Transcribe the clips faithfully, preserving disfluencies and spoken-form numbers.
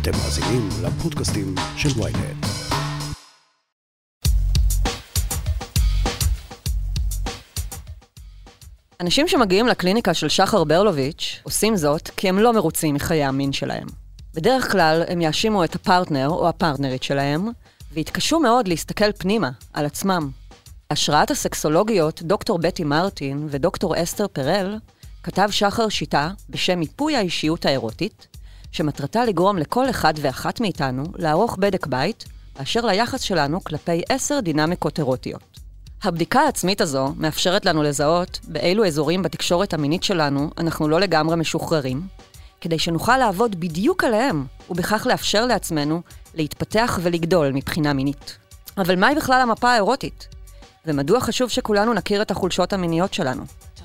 אתם מאזינים לפודקאסטים של וויינט. אנשים שמגיעים לקליניקה של שחר ברלוביץ' עושים זאת כי הם לא מרוצים מחיי המין שלהם. בדרך כלל הם יאשימו את הפרטנר או הפרטנרית שלהם, והתקשו מאוד להסתכל פנימה, על עצמם. בהשראת הסקסולוגיות דוקטור בטי מרטין ודוקטור אסתר פרל, כתב שחר שיטה בשם מיפוי האישיות האירוטית, שמטרתה לגרום לכל אחד ואחת מאיתנו לערוך בדק בית, באשר ליחס שלנו כלפי עשר דינמיקות אירוטיות. הבדיקה העצמית הזו מאפשרת לנו לזהות באילו אזורים בתקשורת המינית שלנו אנחנו לא לגמרי משוחררים, כדי שנוכל לעבוד בדיוק עליהם, ובכך לאפשר לעצמנו להתפתח ולגדול מבחינה מינית. אבל מהי בכלל המפה האירוטית? ומדוע חשוב שכולנו נכיר את החולשות המיניות שלנו?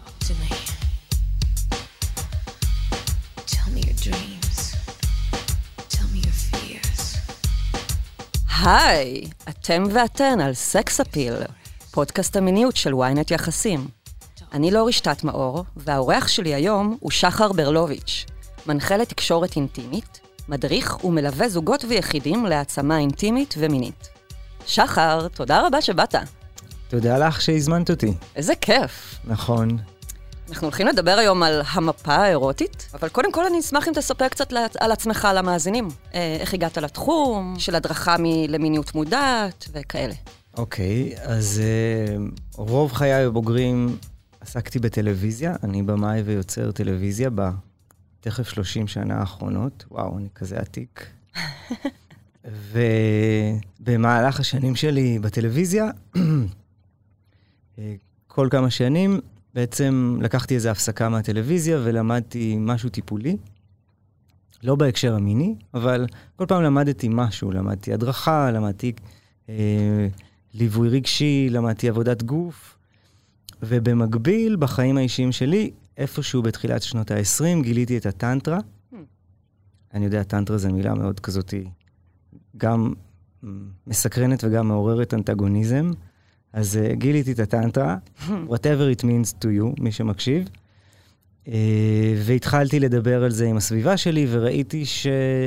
היי, אתם ואתן על סקס אפיל, פודקאסט המיניות של וויינט יחסים. אני לא רשתת מאור, והאורח שלי היום הוא שחר ברלוביץ', מנחה לתקשורת אינטימית, מדריך ומלווה זוגות ויחידים להעצמה אינטימית ומינית. שחר, תודה רבה שבאת. תודה לך שהזמנת אותי. איזה כיף. נכון. אנחנו הולכים לדבר היום על המפה האירוטית, אבל קודם כל אני אשמח אם תספר קצת על עצמך, על המאזינים. איך הגעת לתחום, של הדרכה למיניות מודעת וכאלה. אוקיי, אז רוב חיי הבוגרים עסקתי בטלוויזיה, אני במאי ויוצר טלוויזיה בתכף שלושים שנה האחרונות, וואו, אני כזה עתיק. ובמהלך השנים שלי בטלוויזיה, כל כמה שנים, בעצם לקחתי איזו הפסקה מהטלוויזיה ולמדתי משהו טיפולי, לא בהקשר המיני, אבל כל פעם למדתי משהו, למדתי הדרכה, למדתי אה, ליווי רגשי, למדתי עבודת גוף, ובמקביל, בחיים האישיים שלי, איפשהו בתחילת שנות ה-עשרים, גיליתי את הטנטרה. Hmm. אני יודע, טנטרה זו מילה מאוד כזאת, גם מסקרנת וגם מעוררת אנטגוניזם, אז uh, גיליתי את הטנטרה, whatever it means to you, מי שמקשיב, uh, והתחלתי לדבר על זה עם הסביבה שלי, וראיתי שזה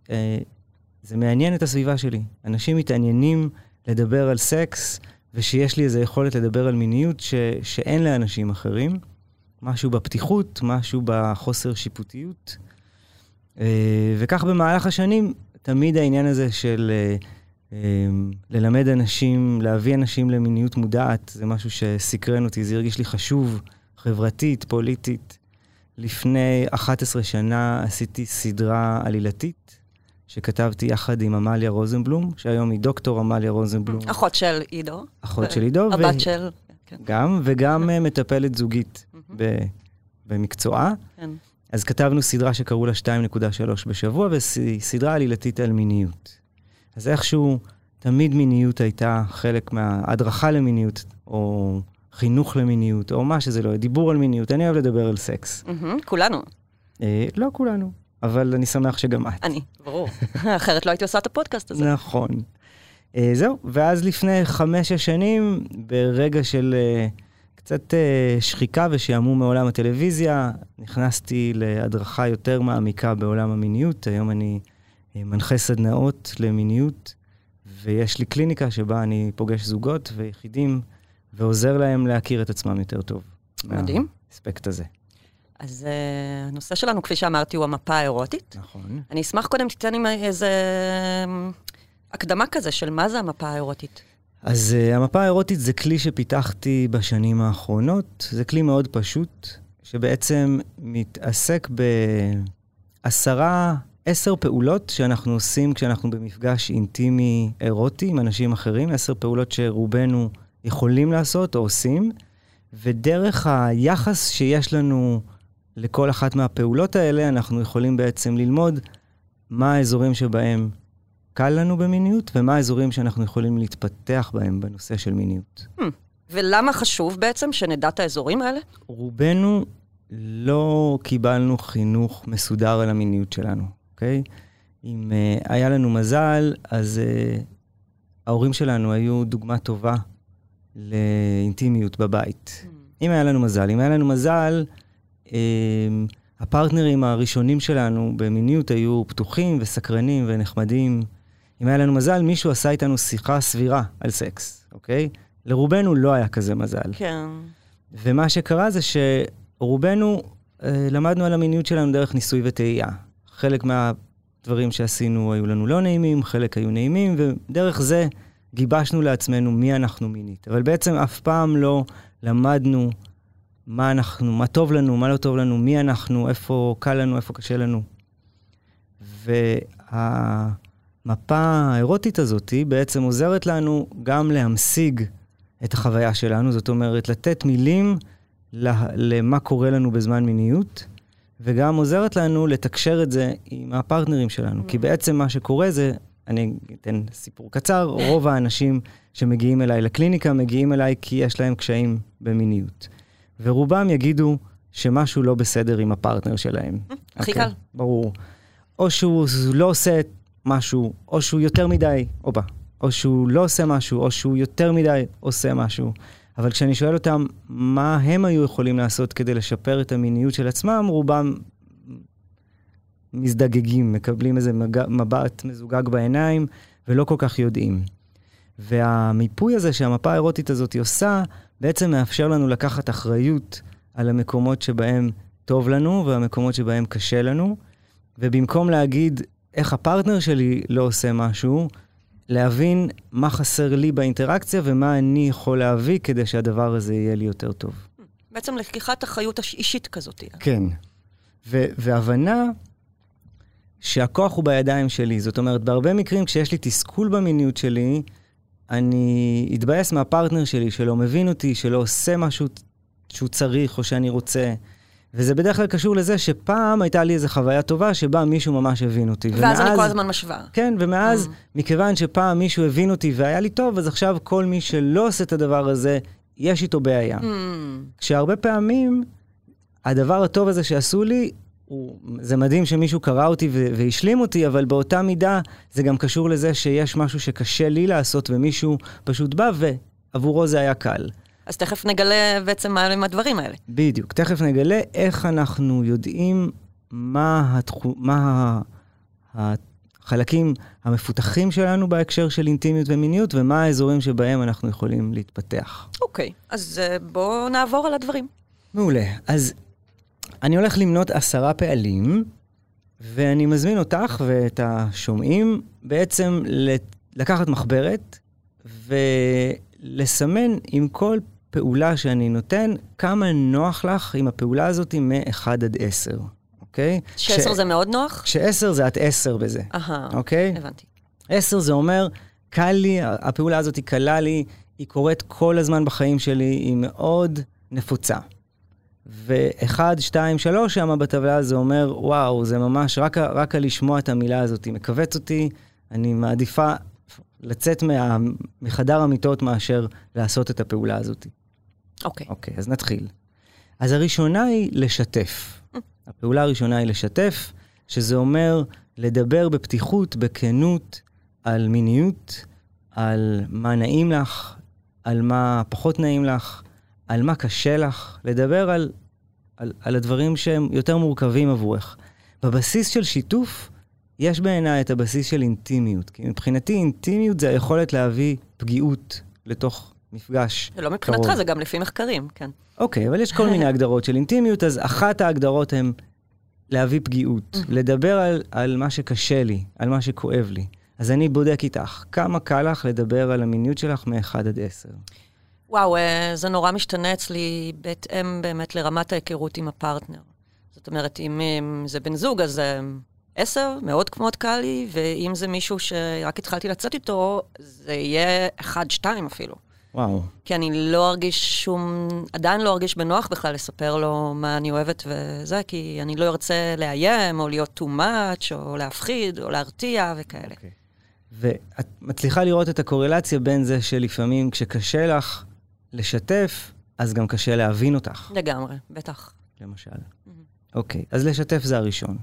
uh, מעניין את הסביבה שלי. אנשים מתעניינים לדבר על סקס, ושיש לי איזו יכולת לדבר על מיניות ש- שאין לאנשים אחרים, משהו בפתיחות, משהו בחוסר שיפוטיות, uh, וכך במהלך השנים, תמיד העניין הזה של Uh, ללמד אנשים, להביא אנשים למיניות מודעת, זה משהו שסקרן אותי, זה הרגיש לי חשוב, חברתית, פוליטית. לפני אחת עשרה שנה עשיתי סדרה עלילתית, שכתבתי יחד עם אמליה רוזנבלום, שהיום היא דוקטור אמליה רוזנבלום. אחות של עידו. אחות של עידו. הבת של... גם, וגם מטפלת זוגית במקצועה. אז כתבנו סדרה שקראו לה שתיים נקודה שלוש בשבוע, וסדרה עלילתית על מיניות. אז איכשהו תמיד מיניות הייתה חלק מההדרכה למיניות, או חינוך למיניות, או מה שזה לא, דיבור על מיניות. אני אוהב לדבר על סקס. כולנו. לא כולנו, אבל אני שמח שגם את. אני, ברור. אחרת לא הייתי עושה את הפודקאסט הזה. נכון. זהו, ואז לפני חמש שנים, ברגע של קצת שחיקה ושעמום מעולם הטלוויזיה, נכנסתי להדרכה יותר מעמיקה בעולם המיניות. היום אני מנחה סדנאות למיניות, ויש לי קליניקה שבה אני פוגש זוגות ויחידים, ועוזר להם להכיר את עצמם יותר טוב. מדהים. האספקט הזה. אז uh, הנושא שלנו, כפי שאמרתי, הוא המפה האירוטית. נכון. אני אשמח קודם תיתן עם איזה הקדמה כזה של מה זה המפה האירוטית. אז uh, המפה האירוטית זה כלי שפיתחתי בשנים האחרונות. זה כלי מאוד פשוט, שבעצם מתעסק בעשרה... עשר פעולות שאנחנו עושים כשאנחנו במפגש אינטימי אירוטי עם אנשים אחרים, עשר פעולות שרובנו יכולים לעשות או עושים, ודרך היחס שיש לנו לכל אחת מהפעולות האלה, אנחנו יכולים בעצם ללמוד מה האזורים שבהם קל לנו במיניות, ומה האזורים שאנחנו יכולים להתפתח בהם בנושא של מיניות. Hmm. ולמה חשוב בעצם שנדע את האזורים האלה? רובנו לא קיבלנו חינוך מסודר על המיניות שלנו. אוקיי? אם uh, היה לנו מזל, אז uh, ההורים שלנו היו דוגמה טובה לאינטימיות בבית. Mm. אם היה לנו מזל, אם היה לנו מזל, uh, הפרטנרים הראשונים שלנו במיניות היו פתוחים וסקרנים ונחמדים. אם היה לנו מזל, מישהו עשה איתנו שיחה סבירה על סקס, אוקיי? לרובנו לא היה כזה מזל. כן. ומה שקרה זה שרובנו אה, למדנו על המיניות שלנו דרך ניסוי וטעייה. חלק מהדברים שעשינו היו לנו לא נעימים, חלק היו נעימים, ודרך זה גיבשנו לעצמנו מי אנחנו מינית. אבל בעצם אף פעם לא למדנו מה אנחנו, מה טוב לנו, מה לא טוב לנו, מי אנחנו, איפה קל לנו, איפה קשה לנו. והמפה האירוטית הזאת בעצם עוזרת לנו גם להמשיג את החוויה שלנו, זאת אומרת, לתת מילים למה קורה לנו בזמן מיניות, וגם עוזרת לנו לתקשר את זה עם הפרטנרים שלנו. כי בעצם מה שקורה זה, אני אתן סיפור קצר, רוב האנשים שמגיעים אליי לקליניקה, מגיעים אליי כי יש להם קשיים במיניות. ורובם יגידו שמשהו לא בסדר עם הפרטנר שלהם. הכי קל. ברור. או שהוא לא עושה משהו, או שהוא יותר מדי, או בא. או שהוא לא עושה משהו, או שהוא יותר מדי עושה משהו. אבל כשאני שואל אותם מה הם היו יכולים לעשות כדי לשפר את המיניות של עצמם, רובם מזדגגים, מקבלים איזה מבט מזוגג בעיניים, ולא כל כך יודעים. והמיפוי הזה שהמפה האירוטית הזאת עושה, בעצם מאפשר לנו לקחת אחריות על המקומות שבהם טוב לנו, והמקומות שבהם קשה לנו, ובמקום להגיד איך הפרטנר שלי לא עושה משהו, להבין מה חסר לי באינטראקציה, ומה אני יכול להביא כדי שהדבר הזה יהיה לי יותר טוב. בעצם לקיחת אחריות אישית כזאת. כן. ו- והבנה שהכוח הוא בידיים שלי. זאת אומרת, בהרבה מקרים כשיש לי תסכול במיניות שלי, אני אתבאס מהפרטנר שלי, שלא מבין אותי, שלא עושה משהו שהוא צריך או שאני רוצה. וזה בדרך כלל קשור לזה שפעם הייתה לי איזו חוויה טובה, שבה מישהו ממש הבין אותי. ואז ומאז, אני כל הזמן משווה. כן, ומאז, mm. מכיוון שפעם מישהו הבין אותי והיה לי טוב, אז עכשיו כל מי שלא עושה את הדבר הזה, יש איתו בעיה. Mm. כשהרבה פעמים, הדבר הטוב הזה שעשו לי, הוא, זה מדהים שמישהו קרא אותי ו- והשלים אותי, אבל באותה מידה זה גם קשור לזה שיש משהו שקשה לי לעשות, ומישהו פשוט בא, ועבורו זה היה קל. אז תכף נגלה בעצם מה עם הדברים האלה. בדיוק, תכף נגלה איך אנחנו יודעים מה, התחו, מה החלקים המפותחים שלנו בהקשר של אינטימיות ומיניות, ומה האזורים שבהם אנחנו יכולים להתפתח. אוקיי, אז בואו נעבור על הדברים. מעולה, אז אני הולך למנות עשרה פעלים, ואני מזמין אותך ואת השומעים בעצם לקחת מחברת, ולסמן עם כל פעולה שאני נותן, כמה נוח לך עם הפעולה הזאת מ-אחד עד עשר, אוקיי? שעשר זה מאוד נוח? שעשר זה את עשר בזה, אהה, אוקיי? הבנתי. עשר זה אומר, קל לי, הפעולה הזאת היא קלה לי, היא קורית כל הזמן בחיים שלי, היא מאוד נפוצה. ואחד, שתיים, שלוש, שמה בטבלה זה אומר, וואו, זה ממש, רק, רק על לשמוע את המילה הזאת, היא מקווץ אותי, אני מעדיפה לצאת מה, מחדר המיטות מאשר לעשות את הפעולה הזאת. אוקיי. אוקיי, אז נתחיל. אז הראשונה היא לשתף. הפעולה הראשונה היא לשתף, שזה אומר לדבר בפתיחות, בכנות, על מיניות, על מה נעים לך, על מה פחות נעים לך, על מה קשה לך, לדבר על, על, על הדברים שהם יותר מורכבים עבורך. בבסיס של שיתוף, יש בעיניי את הבסיס של אינטימיות. כי מבחינתי אינטימיות זה היכולת להביא פגיעות לתוך מפגש. זה לא מבחינתך, קרוב. זה גם לפי מחקרים, כן. אוקיי, אבל יש כל מיני הגדרות של אינטימיות, אז אחת ההגדרות הן להביא פגיעות, לדבר על, על מה שקשה לי, על מה שכואב לי. אז אני בודק איתך, כמה קל לך לדבר על המיניות שלך מ-אחד עד עשר? וואו, זה נורא משתנה אצלי בהתאם באמת לרמת ההיכרות עם הפרטנר. זאת אומרת, אם זה בן זוג, אז עשר, מאוד מאוד קל לי, ואם זה מישהו שרק התחלתי לצאת איתו, זה יהיה אחד, שתיים אפילו. וואו. כי אני לא ארגיש שום, עדיין לא ארגיש בנוח בכלל לספר לו מה אני אוהבת וזה, כי אני לא ארצה לאיים, או להיות too much, או להפחיד, או להרתיע וכאלה. Okay. ואת מצליחה לראות את הקורלציה בין זה שלפעמים כשקשה לך לשתף, אז גם קשה להבין אותך. לגמרי, בטח. למשל. אוקיי, mm-hmm. okay, אז לשתף זה הראשון.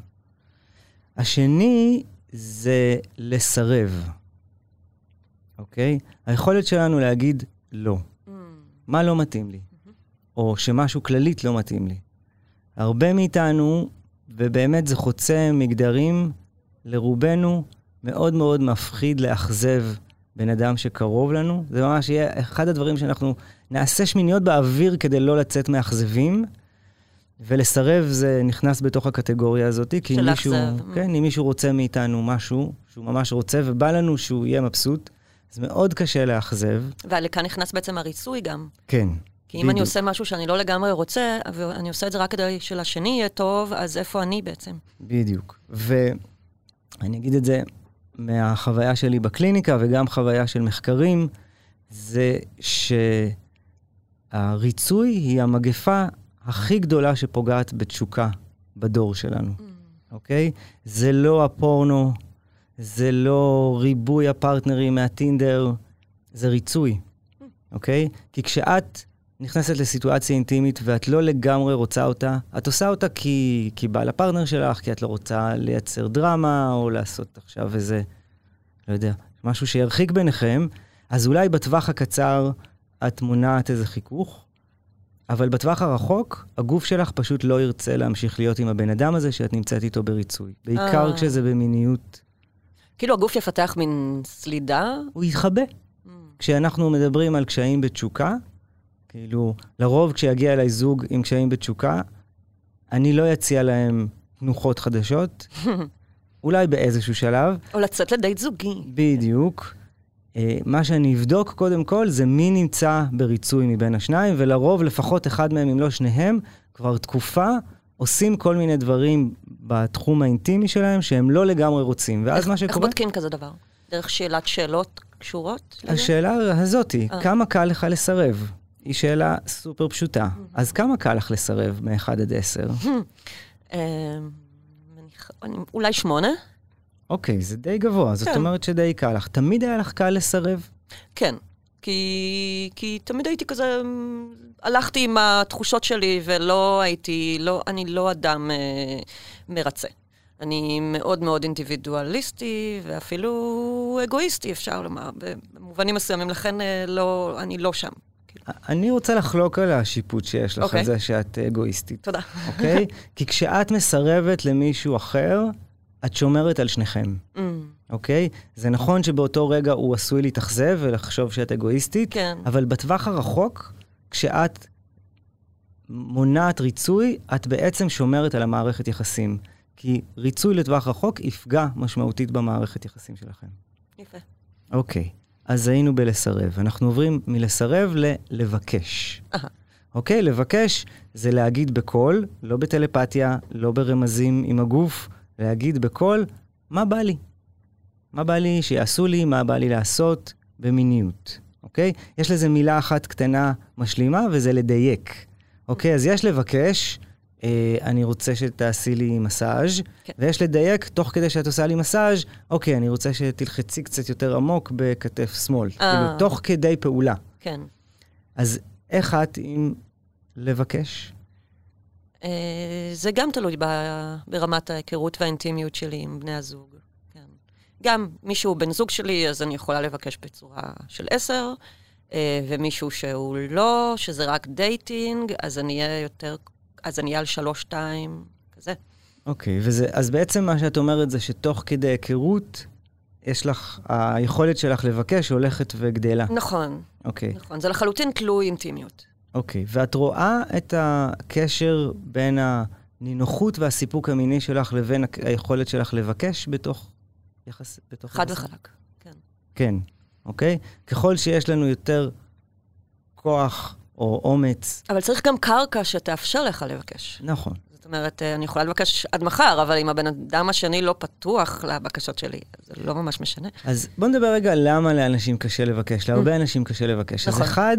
השני זה לסרב. אוקיי? Okay? היכולת שלנו להגיד לא. Mm. מה לא מתאים לי? Mm-hmm. או שמשהו כללית לא מתאים לי. הרבה מאיתנו ובאמת זה חוצה מגדרים לרובנו, מאוד מאוד מפחיד לאכזב בן אדם שקרוב לנו. זה ממש יהיה אחד הדברים שאנחנו נעשה שמיניות באוויר כדי לא לצאת מאכזבים, ולסרב זה נכנס בתוך הקטגוריה הזאת, כי אם מישהו, כן, אם מישהו רוצה מאיתנו משהו, שהוא ממש רוצה, ובא לנו שהוא יהיה מבסוט, זה מאוד קשה לאכזב. ולכאן נכנס בעצם הריצוי גם. כן. כי אם בדיוק. אני עושה משהו שאני לא לגמרי רוצה, ואני עושה את זה רק כדי שלשני יהיה טוב, אז איפה אני בעצם? בדיוק. ואני אגיד את זה מהחוויה שלי בקליניקה, וגם חוויה של מחקרים, זה שהריצוי היא המגפה הכי גדולה שפוגעת בתשוקה בדור שלנו. Mm. אוקיי? זה לא הפורנו, זה לא ריבוי הפרטנרים מהטינדר, זה ריצוי. Mm. אוקיי? כי כשאת נכנסת לסיטואציה אינטימית ואת לא לגמרי רוצה אותה, את עושה אותה כי, כי בא לפרטנר שלך, כי את לא רוצה לייצר דרמה, או לעשות עכשיו איזה, לא יודע, משהו שירחיק ביניכם, אז אולי בטווח הקצר את מונעת איזה חיכוך, אבל בטווח הרחוק, הגוף שלך פשוט לא ירצה להמשיך להיות עם הבן אדם הזה שאת נמצאת איתו בריצוי. בעיקר כשזה במיניות. כאילו הגוף יפתח מין סלידה? הוא יתחבא. Mm. כשאנחנו מדברים על קשיים בתשוקה, כאילו, לרוב כשיגיע אליי זוג עם קשיים בתשוקה, אני לא יציע להם תנוחות חדשות, אולי באיזשהו שלב. או לצאת לדייט זוגי. בדיוק. מה שאני אבדוק קודם כל זה מי נמצא בריצוי מבין השניים, ולרוב לפחות אחד מהם, אם לא שניהם, כבר תקופה עושים כל מיני דברים בתחום האינטימי שלהם שהם לא לגמרי רוצים. ואז איך, מה שקורה... איך בודקים כזה דבר? דרך שאלת שאלות קשורות? השאלה הזאת היא, כמה קל לך לסרב? היא שאלה סופר פשוטה. אז כמה קל לך לסרב מ-אחד עד עשר? אולי שמונה? אוקיי, זה די גבוה. זאת אומרת שדי קל לך. תמיד היה לך קל לסרב? כן. כי, כי תמיד הייתי כזה, הלכתי עם התחושות שלי ולא הייתי, לא, אני לא אדם אה, מרצה. אני מאוד מאוד אינדיבידואליסטי ואפילו אגואיסטי, אפשר לומר. במובנים מסוימים, לכן אה, לא, אני לא שם. אני רוצה לחלוק על השיפוט שיש לך, okay. על זה שאת אגואיסטית. תודה. אוקיי? Okay? כי כשאת מסרבת למישהו אחר, את שומרת על שניכם. Mm. אוקיי? זה נכון שבאותו רגע הוא עשוי להתאכזב ולחשוב שאת אגואיסטית, כן. אבל בטווח הרחוק, כשאת מונעת ריצוי, את בעצם שומרת על המערכת יחסים. כי ריצוי לטווח רחוק יפגע משמעותית במערכת יחסים שלכם. יפה. אוקיי. אז היינו בלסרב. אנחנו עוברים מלסרב ללבקש. אוקיי? לבקש זה להגיד בקול, לא בטלפתיה, לא ברמזים עם הגוף, להגיד בקול, מה בא לי? מה בא לי שיעשו לי, מה בא לי לעשות במיניות. אוקיי? יש לזה מילה אחת קטנה משלימה, וזה לדייק. אוקיי? אז יש לבקש, אה, אני רוצה שתעשי לי מסאז', כן. ויש לדייק, תוך כדי שאת עושה לי מסאז', אוקיי, אני רוצה שתלחצי קצת יותר עמוק בכתף שמאל. כאילו, תוך כדי פעולה. כן. אז איך את עם לבקש? אה, זה גם תלוי ב- ברמת ההיכרות והאינטימיות שלי עם בני הזוג. כן. גם מישהו בן זוג שלי, אז אני יכולה לבקש בצורה של עשר, אה, ומישהו שהוא לא, שזה רק דייטינג, אז אני אהיה יותר... אז אני אהיה על שלוש, שתיים, כזה. אוקיי, וזה, אז בעצם מה שאת אומרת זה שתוך כדי היכרות, יש לך, היכולת שלך לבקש הולכת וגדלה. נכון. אוקיי. נכון, זה לחלוטין תלוי אינטימיות. אוקיי, ואת רואה את הקשר בין הנינוחות והסיפוק המיני שלך לבין היכולת שלך לבקש בתוך יחס, בתוך חד וחלק, כן. כן, אוקיי? ככל שיש לנו יותר כוח או אומץ. אבל צריך גם קרקע שתאפשר לך לבקש. נכון. זאת אומרת, אני יכולה לבקש עד מחר, אבל אם הבן אדם השני לא פתוח לבקשות שלי, זה לא ממש משנה. אז בוא נדבר רגע למה לאנשים קשה לבקש. להרבה אנשים קשה לבקש. אז אחד,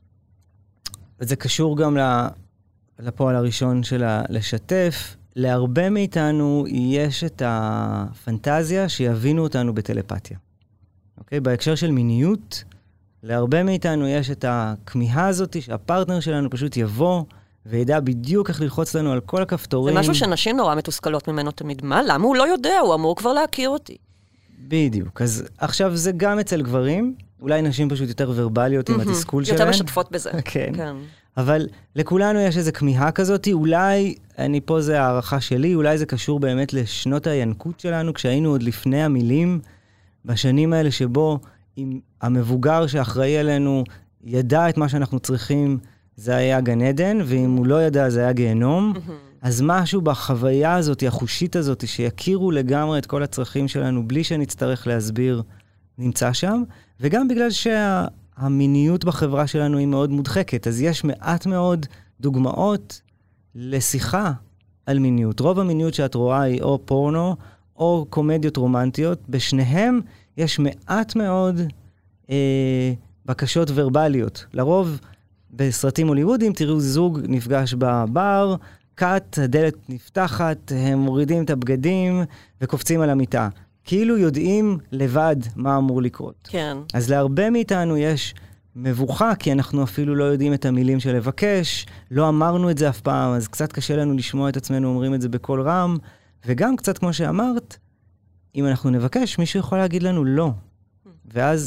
וזה קשור גם לפועל הראשון שלה לשתף, להרבה מאיתנו יש את הפנטזיה שיבינו אותנו בטלפתיה. אוקיי? בהקשר של מיניות, להרבה מאיתנו יש את הכמיהה הזאת שהפרטנר שלנו פשוט יבוא וידע בדיוק איך ללחוץ לנו על כל הכפתורים. זה משהו שנשים נורא מתוסכלות ממנו תמיד. מה? למה הוא לא יודע? הוא אמור כבר להכיר אותי. בדיוק. אז עכשיו זה גם אצל גברים, אולי נשים פשוט יותר ורבליות עם התסכול שלהם. יותר משתפות בזה. כן. אבל לכולנו יש איזו כמיהה כזאת, אולי, אני פה זה הערכה שלי, אולי זה קשור באמת לשנות הינקות שלנו, כשהיינו עוד לפני המילים, בשנים האלה שבו אם המבוגר שאחראי עלינו ידע את מה שאנחנו צריכים, זה היה גן עדן, ואם הוא לא ידע, זה היה גיהנום. אז משהו בחוויה הזאת, החושית הזאת, שיכירו לגמרי את כל הצרכים שלנו, בלי שנצטרך להסביר, נמצא שם. וגם בגלל שהמיניות בחברה שלנו היא מאוד מודחקת, אז יש מעט מאוד דוגמאות לשיחה על מיניות. רוב המיניות שאת רואה היא או פורנו, או קומדיות רומנטיות. בשניהם יש מעט מאוד אה, בקשות ורבליות. לרוב, בסרטים הוליוודיים, תראו זוג נפגש בבר, קאט, הדלת נפתחת, הם מורידים את הבגדים וקופצים על המיטה. כאילו יודעים לבד מה אמור לקרות. כן. אז להרבה מאיתנו יש מבוכה, כי אנחנו אפילו לא יודעים את המילים של לבקש, לא אמרנו את זה אף פעם, אז קצת קשה לנו לשמוע את עצמנו אומרים את זה בכל רם, וגם קצת כמו שאמרת, אם אנחנו נבקש, מישהו יכול להגיד לנו לא. ואז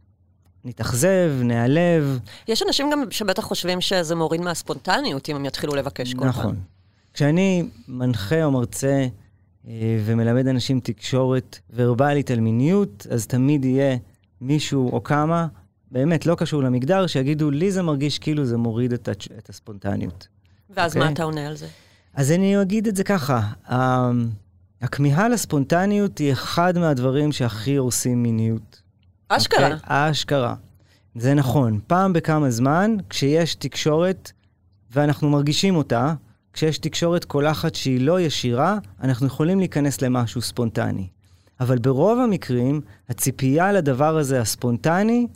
נתאכזב, נעלב. יש אנשים גם שבטח חושבים שזה מוריד מהספונטניות, אם הם יתחילו לבקש כל פעם. נכון. כשאני מנחה או מרצה אה, ומלמד אנשים תקשורת ורבלית על מיניות, אז תמיד יהיה מישהו או כמה, באמת לא קשור למגדר, שיגידו, לי זה מרגיש כאילו זה מוריד את, את הספונטניות. ואז okay? מה אתה עונה על זה? אז אני אגיד את זה ככה, ה- הכמיהה לספונטניות היא אחד מהדברים שהכי הורסים מיניות. אשכרה. Okay? אשכרה. זה נכון. פעם בכמה זמן, כשיש תקשורת, ואנחנו מרגישים אותה, כשיש תקשורת קולחת שהיא לא ישירה, אנחנו יכולים להיכנס למשהו ספונטני. אבל ברוב המקרים, הציפייה לדבר הזה הספונטני,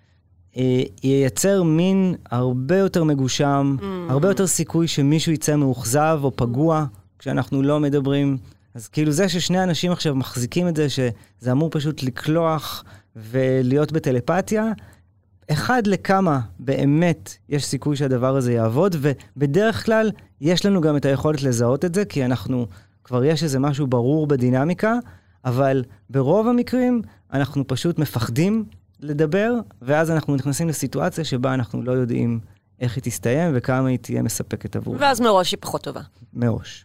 אה, ייצר מין הרבה יותר מגושם, mm. הרבה יותר סיכוי שמישהו יצא מאוכזב או פגוע, כשאנחנו לא מדברים. אז כאילו זה ששני אנשים עכשיו מחזיקים את זה, שזה אמור פשוט לקלוח ולהיות בטלפתיה, אחד לכמה באמת יש סיכוי שהדבר הזה יעבוד, ובדרך כלל יש לנו גם את היכולת לזהות את זה, כי אנחנו, כבר יש איזה משהו ברור בדינמיקה, אבל ברוב המקרים אנחנו פשוט מפחדים לדבר, ואז אנחנו נכנסים לסיטואציה שבה אנחנו לא יודעים איך היא תסתיים וכמה היא תהיה מספקת עבור. ואז מראש היא פחות טובה. מראש.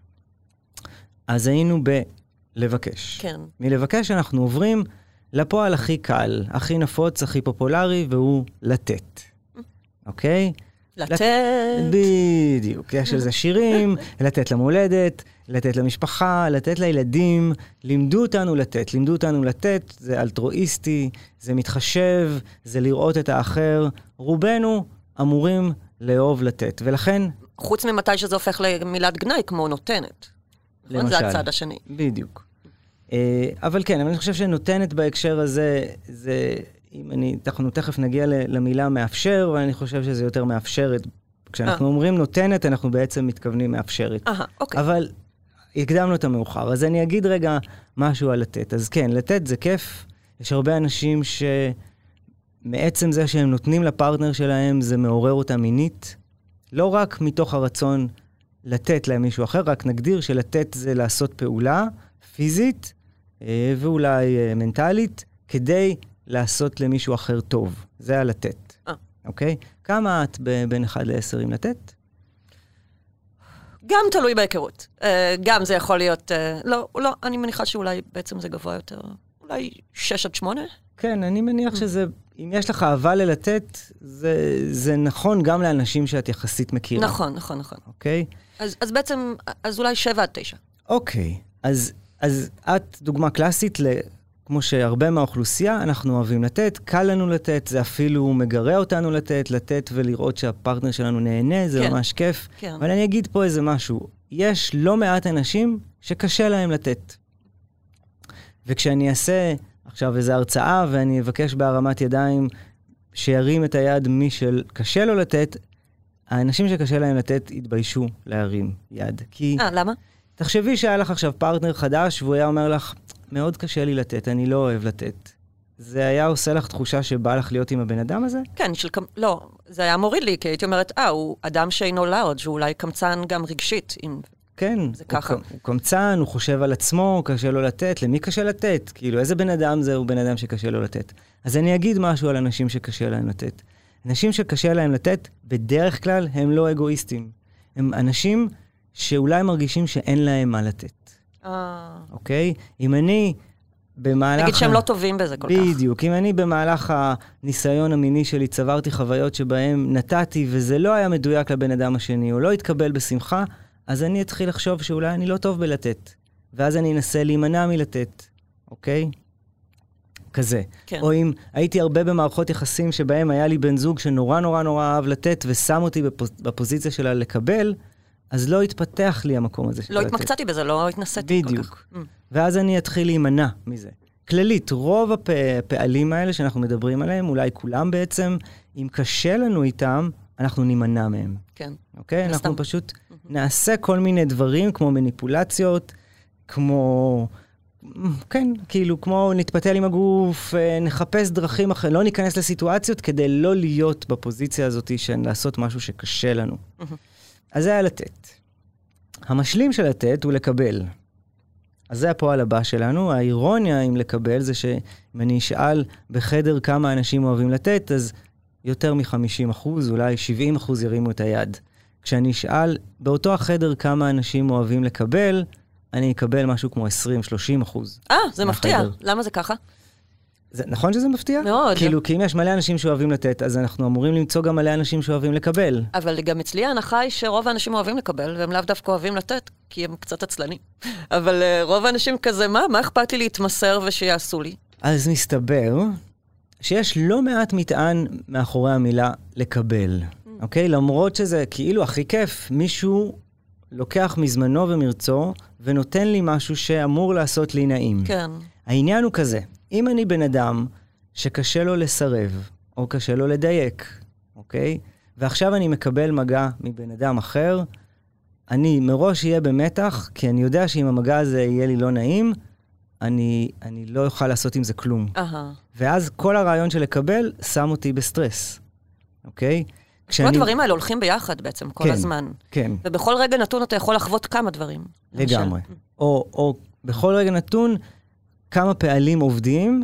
אז היינו בלבקש. כן. מלבקש אנחנו עוברים לפועל הכי קל, הכי נפוץ, הכי פופולרי, והוא לתת. אוקיי? לתת. בדיוק. יש על זה שירים, לתת למולדת, לתת למשפחה, לתת לילדים. לימדו אותנו לתת. לימדו אותנו לתת, זה אלטרואיסטי, זה מתחשב, זה לראות את האחר. רובנו אמורים לאהוב לתת. ולכן... חוץ ממתי שזה הופך למילת גנאי, כמו נותנת. למשל. זה הצד השני. בדיוק. אבל כן, אבל אני חושב שנותנת בהקשר הזה, זה, אם אני, אנחנו תכף נגיע למילה מאפשר, ואני חושב שזה יותר מאפשרת. כשאנחנו 아. אומרים נותנת, אנחנו בעצם מתכוונים מאפשרת. אהה, אוקיי. אבל הקדמנו את המאוחר. אז אני אגיד רגע משהו על לתת. אז כן, לתת זה כיף. יש הרבה אנשים שמעצם זה שהם נותנים לפרטנר שלהם, זה מעורר אותם מינית. לא רק מתוך הרצון לתת להם מישהו אחר, רק נגדיר שלתת זה לעשות פעולה פיזית, ואולי מנטלית, כדי לעשות למישהו אחר טוב. זה הלתת. אה. אוקיי? כמה את בין אחד לעשר עם לתת? גם תלוי בהיכרות. גם זה יכול להיות... לא, לא, אני מניחה שאולי בעצם זה גבוה יותר. אולי שש עד שמונה? כן, אני מניח שזה... אם יש לך אהבה ללתת, זה, זה נכון גם לאנשים שאת יחסית מכירה. נכון, נכון, נכון. אוקיי? אז, אז בעצם, אז אולי שבע עד תשע. אוקיי. אז... אז את דוגמה קלאסית, כמו שהרבה מהאוכלוסייה, אנחנו אוהבים לתת, קל לנו לתת, זה אפילו מגרה אותנו לתת, לתת ולראות שהפרטנר שלנו נהנה, זה כן. ממש כיף. כן. אבל אני אגיד פה איזה משהו, יש לא מעט אנשים שקשה להם לתת. וכשאני אעשה עכשיו איזו הרצאה, ואני אבקש בהרמת ידיים שירים את היד מי שקשה לו לתת, האנשים שקשה להם לתת יתביישו להרים יד. כי... אה, למה? תחשבי שהיה לך עכשיו פרטנר חדש, והוא היה אומר לך, מאוד קשה לי לתת, אני לא אוהב לתת. זה היה עושה לך תחושה שבא לך להיות עם הבן אדם הזה? כן, של... לא, זה היה מוריד לי, כי הייתי אומרת, אה, הוא אדם שאינו לאוד, שהוא אולי קמצן גם רגשית, אם כן, זה ככה. הוא, הוא קמצן, הוא חושב על עצמו, קשה לו לתת, למי קשה לתת? כאילו, איזה בן אדם זה הוא בן אדם שקשה לו לתת? אז אני אגיד משהו על אנשים שקשה להם לתת. אנשים שקשה להם לתת, בדרך כלל הם לא אגואיסטים. הם אנשים שאולי מרגישים שאין להם מה לתת. אה. אוקיי? אם אני במהלך... נגיד שהם לא טובים בזה כל כך. בדיוק. אם אני במהלך הניסיון המיני שלי צברתי חוויות שבהם נתתי, וזה לא היה מדויק לבן אדם השני, או לא התקבל בשמחה, אז אני אתחיל לחשוב שאולי אני לא טוב בלתת. ואז אני אנסה להימנע מלתת. אוקיי? כזה. כן. או אם הייתי הרבה במערכות יחסים שבהם היה לי בן זוג שנורא נורא נורא אהב לתת, ושם אותי בפוז... בפוזיציה שלה לקבל, אז לא התפתח לי המקום הזה של לא לתת. התמקצתי בזה, לא התנסיתי כל כך. בדיוק. ואז אני אתחיל להימנע מזה. כללית, רוב הפ... הפעלים האלה שאנחנו מדברים עליהם, אולי כולם בעצם, אם קשה לנו איתם, אנחנו נימנע מהם. כן. אוקיי? אנחנו פשוט נעשה כל מיני דברים, כמו מניפולציות, כמו... כן, כאילו, כמו נתפתל עם הגוף, נחפש דרכים אחרי, לא ניכנס לסיטואציות כדי לא להיות בפוזיציה הזאת של לעשות משהו שקשה לנו. אז זה היה לתת. המשלים של לתת הוא לקבל. אז זה הפועל הבא שלנו. האירוניה עם לקבל זה שאם אני אשאל בחדר כמה אנשים אוהבים לתת, אז יותר מ-חמישים אחוז, אולי שבעים אחוז ירימו את היד. כשאני אשאל באותו החדר כמה אנשים אוהבים לקבל, אני אקבל משהו כמו עשרים שלושים אחוז. אה, זה מפתיע. למה זה ככה? זה, נכון שזה מפתיע? מאוד. כאילו, כי אם יש מלא אנשים שאוהבים לתת, אז אנחנו אמורים למצוא גם מלא אנשים שאוהבים לקבל. אבל גם אצלי ההנחה היא שרוב האנשים אוהבים לקבל, והם לאו דווקא אוהבים לתת, כי הם קצת עצלנים. אבל uh, רוב האנשים כזה, מה? מה אכפת לי להתמסר ושיעשו לי? אז מסתבר שיש לא מעט מטען מאחורי המילה לקבל. אוקיי? למרות שזה כאילו הכי כיף, מישהו לוקח מזמנו ומרצו, ונותן לי משהו שאמור לעשות לי נעים. כן. העניין הוא כזה, אם אני בן אדם שקשה לו לסרב, או קשה לו לדייק, אוקיי? ועכשיו אני מקבל מגע מבן אדם אחר, אני מראש יהיה במתח, כי אני יודע שאם המגע הזה יהיה לי לא נעים, אני, אני לא אוכל לעשות עם זה כלום. אהה. ואז כל הרעיון של לקבל שם אותי בסטרס, אוקיי? כל הדברים האלה הולכים ביחד בעצם, כל כן, הזמן. כן. ובכל רגע נתון אתה יכול לחוות כמה דברים. לגמרי. או, או בכל רגע נתון, כמה פעלים עובדים,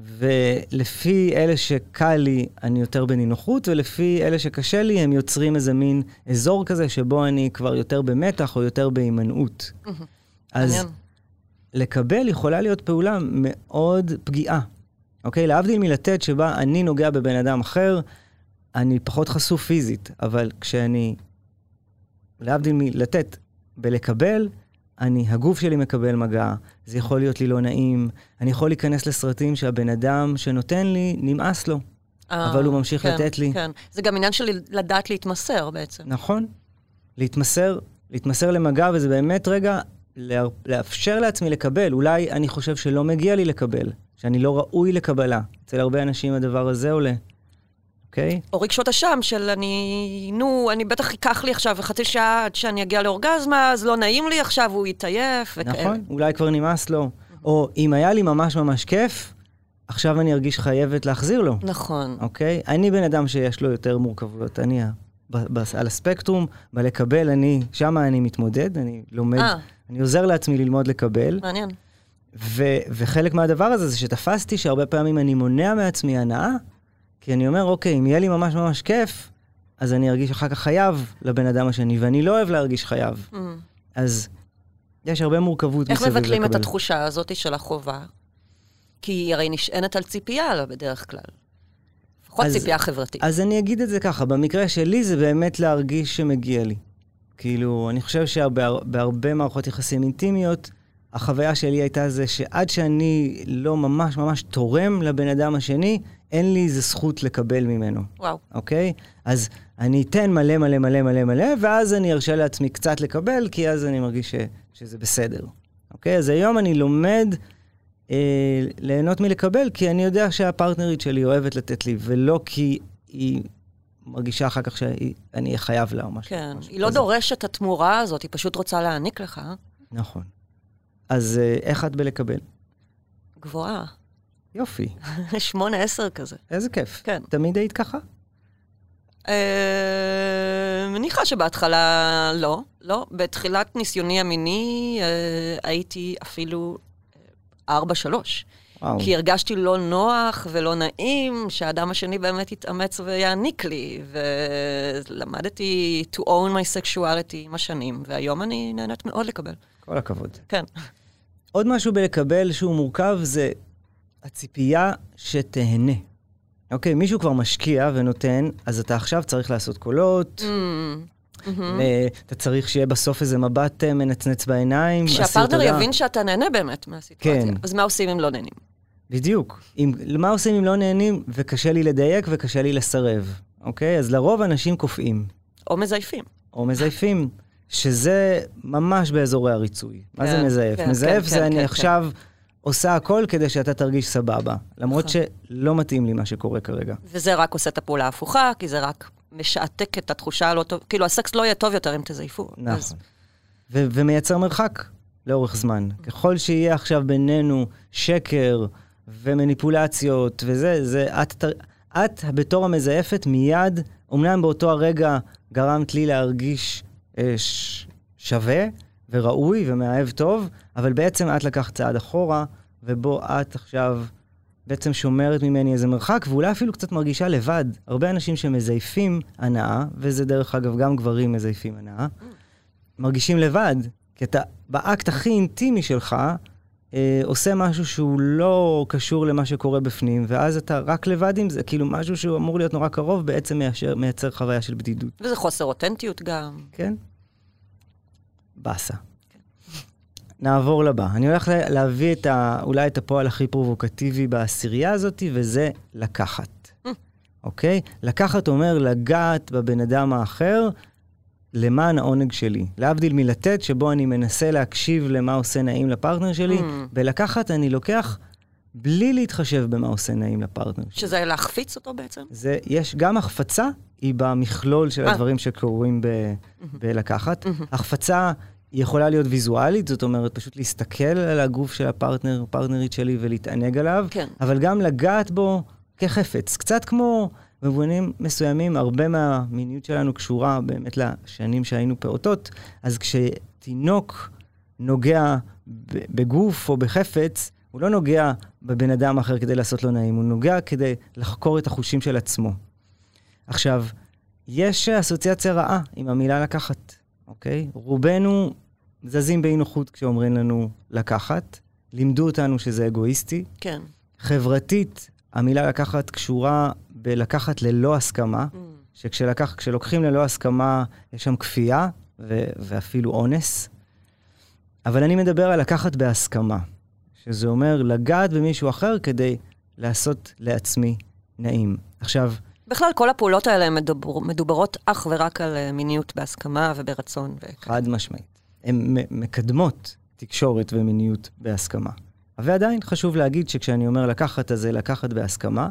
ולפי אלה שקל לי, אני יותר בנינוחות, ולפי אלה שקשה לי, הם יוצרים איזה מין אזור כזה, שבו אני כבר יותר במתח, או יותר בהימנעות. אז לקבל יכולה להיות פעולה מאוד פגיעה. אוקיי? להבדיל מלתת שבה אני נוגע בבן אדם אחר, אני פחות חשוף פיזית, אבל כשאני, להבדיל מלתת בלקבל, אני, הגוף שלי מקבל מגע, זה יכול להיות לי לא נעים, אני יכול להיכנס לסרטים שהבן אדם שנותן לי, נמאס לו, אבל הוא ממשיך כן, לתת לי. כן. זה גם עניין של לדעת להתמסר בעצם. נכון. להתמסר, להתמסר למגע, וזה באמת רגע לה, לאפשר לעצמי לקבל. אולי אני חושב שלא מגיע לי לקבל, שאני לא ראוי לקבלה. אצל הרבה אנשים הדבר הזה עולה. אוקיי? או רגשות אשם של אני, נו, אני בטח ייקח לי עכשיו חצי שעה עד שאני אגיע לאורגזמה, אז לא נעים לי עכשיו, הוא יתעייף וכאלה. נכון, אולי כבר נמאס לו. או אם היה לי ממש ממש כיף, עכשיו אני ארגיש חייבת להחזיר לו. נכון. אוקיי? אני בן אדם שיש לו יותר מורכבויות. אני ב- ב- על הספקטרום, בלקבל, אני, שמה אני מתמודד, אני לומד, אה. אני עוזר לעצמי ללמוד לקבל. מעניין. ו- וחלק מהדבר הזה זה שתפסתי שהרבה פעמים אני מונע מעצמי הנאה, כי אני אומר, אוקיי, אם יהיה לי ממש ממש כיף, אז אני ארגיש אחר כך חייב לבן אדם השני, ואני לא אוהב להרגיש חייב. Mm. אז יש הרבה מורכבות איך מסביב לקבל. מבטלים את התחושה הזאת של החובה? כי היא הרי נשענת על ציפייה לה בדרך כלל. לפחות אז- ציפייה חברתית. אז אני אגיד את זה ככה, במקרה שלי זה באמת להרגיש שמגיע לי. כאילו, אני חושב שבהרבה מערכות יחסים אינטימיות, החוויה שלי הייתה זה שעד שאני לא ממש ממש תורם לבן אדם השני, אין לי איזה זכות לקבל ממנו. וואו. אוקיי? אז אני אתן מלא מלא מלא מלא מלא, ואז אני ארשה לעצמי קצת לקבל, כי אז אני מרגיש ש, שזה בסדר. אוקיי? אז היום אני לומד אה, ליהנות מלקבל, כי אני יודע שהפרטנרית שלי אוהבת לתת לי, ולא כי היא מרגישה אחר כך שאני אהיה חייב לה או משהו. כן. משהו היא לא כזה. דורשת את התמורה הזאת, היא פשוט רוצה להעניק לך. נכון. אז אה, איך את בלקבל? גבוהה. יופי. שמונה, עשר כזה. איזה כיף. כן. תמיד היית ככה? אה, מניחה שבהתחלה לא, לא. בתחילת ניסיוני המיני אה, הייתי אפילו ארבע שלוש. וואו. כי הרגשתי לא נוח ולא נעים, שהאדם השני באמת יתאמץ ויעניק לי, ולמדתי to own my sexuality עם השנים, והיום אני נהנית מאוד לקבל. כל הכבוד. כן. עוד משהו בלקבל שהוא מורכב זה הציפייה שתהנה. אוקיי, מישהו כבר משקיע ונותן, אז אתה עכשיו צריך לעשות קולות, אתה צריך שיהיה בסוף איזה מבט מנצנץ בעיניים. שהפרטנר יבין שאתה נהנה באמת מהסיטואציה. כן. אז מה עושים אם לא נהנים? בדיוק. אם, מה עושים אם לא נהנים, וקשה לי לדייק וקשה לי לסרב. אוקיי? אז לרוב אנשים קופאים. או מזייפים. או מזייפים, שזה ממש באזורי הריצוי. מה זה כן, מזייף? כן, מזייף כן, זה כן, אני כן, עכשיו עושה הכל כדי שאתה תרגיש סבבה. למרות נכון. שלא מתאים לי מה שקורה כרגע. וזה רק עושה את הפעולה ההפוכה, כי זה רק משעתק את התחושה הלא טוב. כאילו, הסקס לא יהיה טוב יותר אם תזייפו. נכון. אז... ו- ומייצר מרחק לאורך זמן. ככל שיהיה עכשיו בינינו שקר ומניפולציות וזה, זה, את, את בתור המזייפת מיד, אומנם באותו הרגע גרמת לי להרגיש אה, ש- שווה וראוי ומאהב טוב, אבל בעצם את לקחת צעד אחורה, ובו את עכשיו בעצם שומרת ממני איזה מרחק, ואולי אפילו קצת מרגישה לבד. הרבה אנשים שמזייפים הנאה, וזה דרך אגב גם גברים מזייפים הנאה, מרגישים לבד, כי אתה באקט הכי אינטימי שלך, אה, עושה משהו שהוא לא קשור למה שקורה בפנים, ואז אתה רק לבד עם זה, כאילו משהו שהוא אמור להיות נורא קרוב, בעצם מיישר, מייצר חוויה של בדידות. וזה חוסר אותנטיות גם. כן? בסה. נעבור לבא. אני הולך להביא את ה, אולי את הפועל הכי פרובוקטיבי בעשירייה הזאת, וזה לקחת. אוקיי? לקחת אומר לגעת בבן אדם האחר, למען העונג שלי. להבדיל מלתת, שבו אני מנסה להקשיב למה עושה נעים לפרטנר שלי, בלקחת אני לוקח בלי להתחשב במה עושה נעים לפרטנר שלי. שזה להחפיץ אותו בעצם? זה, יש גם החפצה, היא במכלול של הדברים שקורים ב, בלקחת. החפצה היא יכולה להיות ויזואלית, זאת אומרת, פשוט להסתכל על הגוף של הפרטנר, פרטנרית שלי, ולהתענג עליו, כן. אבל גם לגעת בו כחפץ. קצת כמו במובנים מסוימים, הרבה מהמיניות שלנו קשורה באמת לשנים שהיינו פעוטות, אז כשתינוק נוגע בגוף או בחפץ, הוא לא נוגע בבן אדם אחר כדי לעשות לו נעים, הוא נוגע כדי לחקור את החושים של עצמו. עכשיו, יש אסוציאציה רעה עם המילה לקחת, אוקיי? רובנו זזים באי נוחות כשאומרים לנו לקחת, לימדו אותנו שזה אגואיסטי. כן. חברתית, המילה לקחת קשורה בלקחת ללא הסכמה, mm. שכשלקח, כשלוקחים ללא הסכמה, יש שם כפייה ו- ואפילו אונס. אבל אני מדבר על לקחת בהסכמה, שזה אומר לגעת במישהו אחר כדי לעשות לעצמי נעים. עכשיו, בכלל, כל הפעולות האלה הן מדובר, מדוברות אך ורק על מיניות בהסכמה וברצון. חד משמעית. הן מקדמות תקשורת ומיניות בהסכמה. ועדיין חשוב להגיד שכשאני אומר לקחת, אז זה לקחת בהסכמה.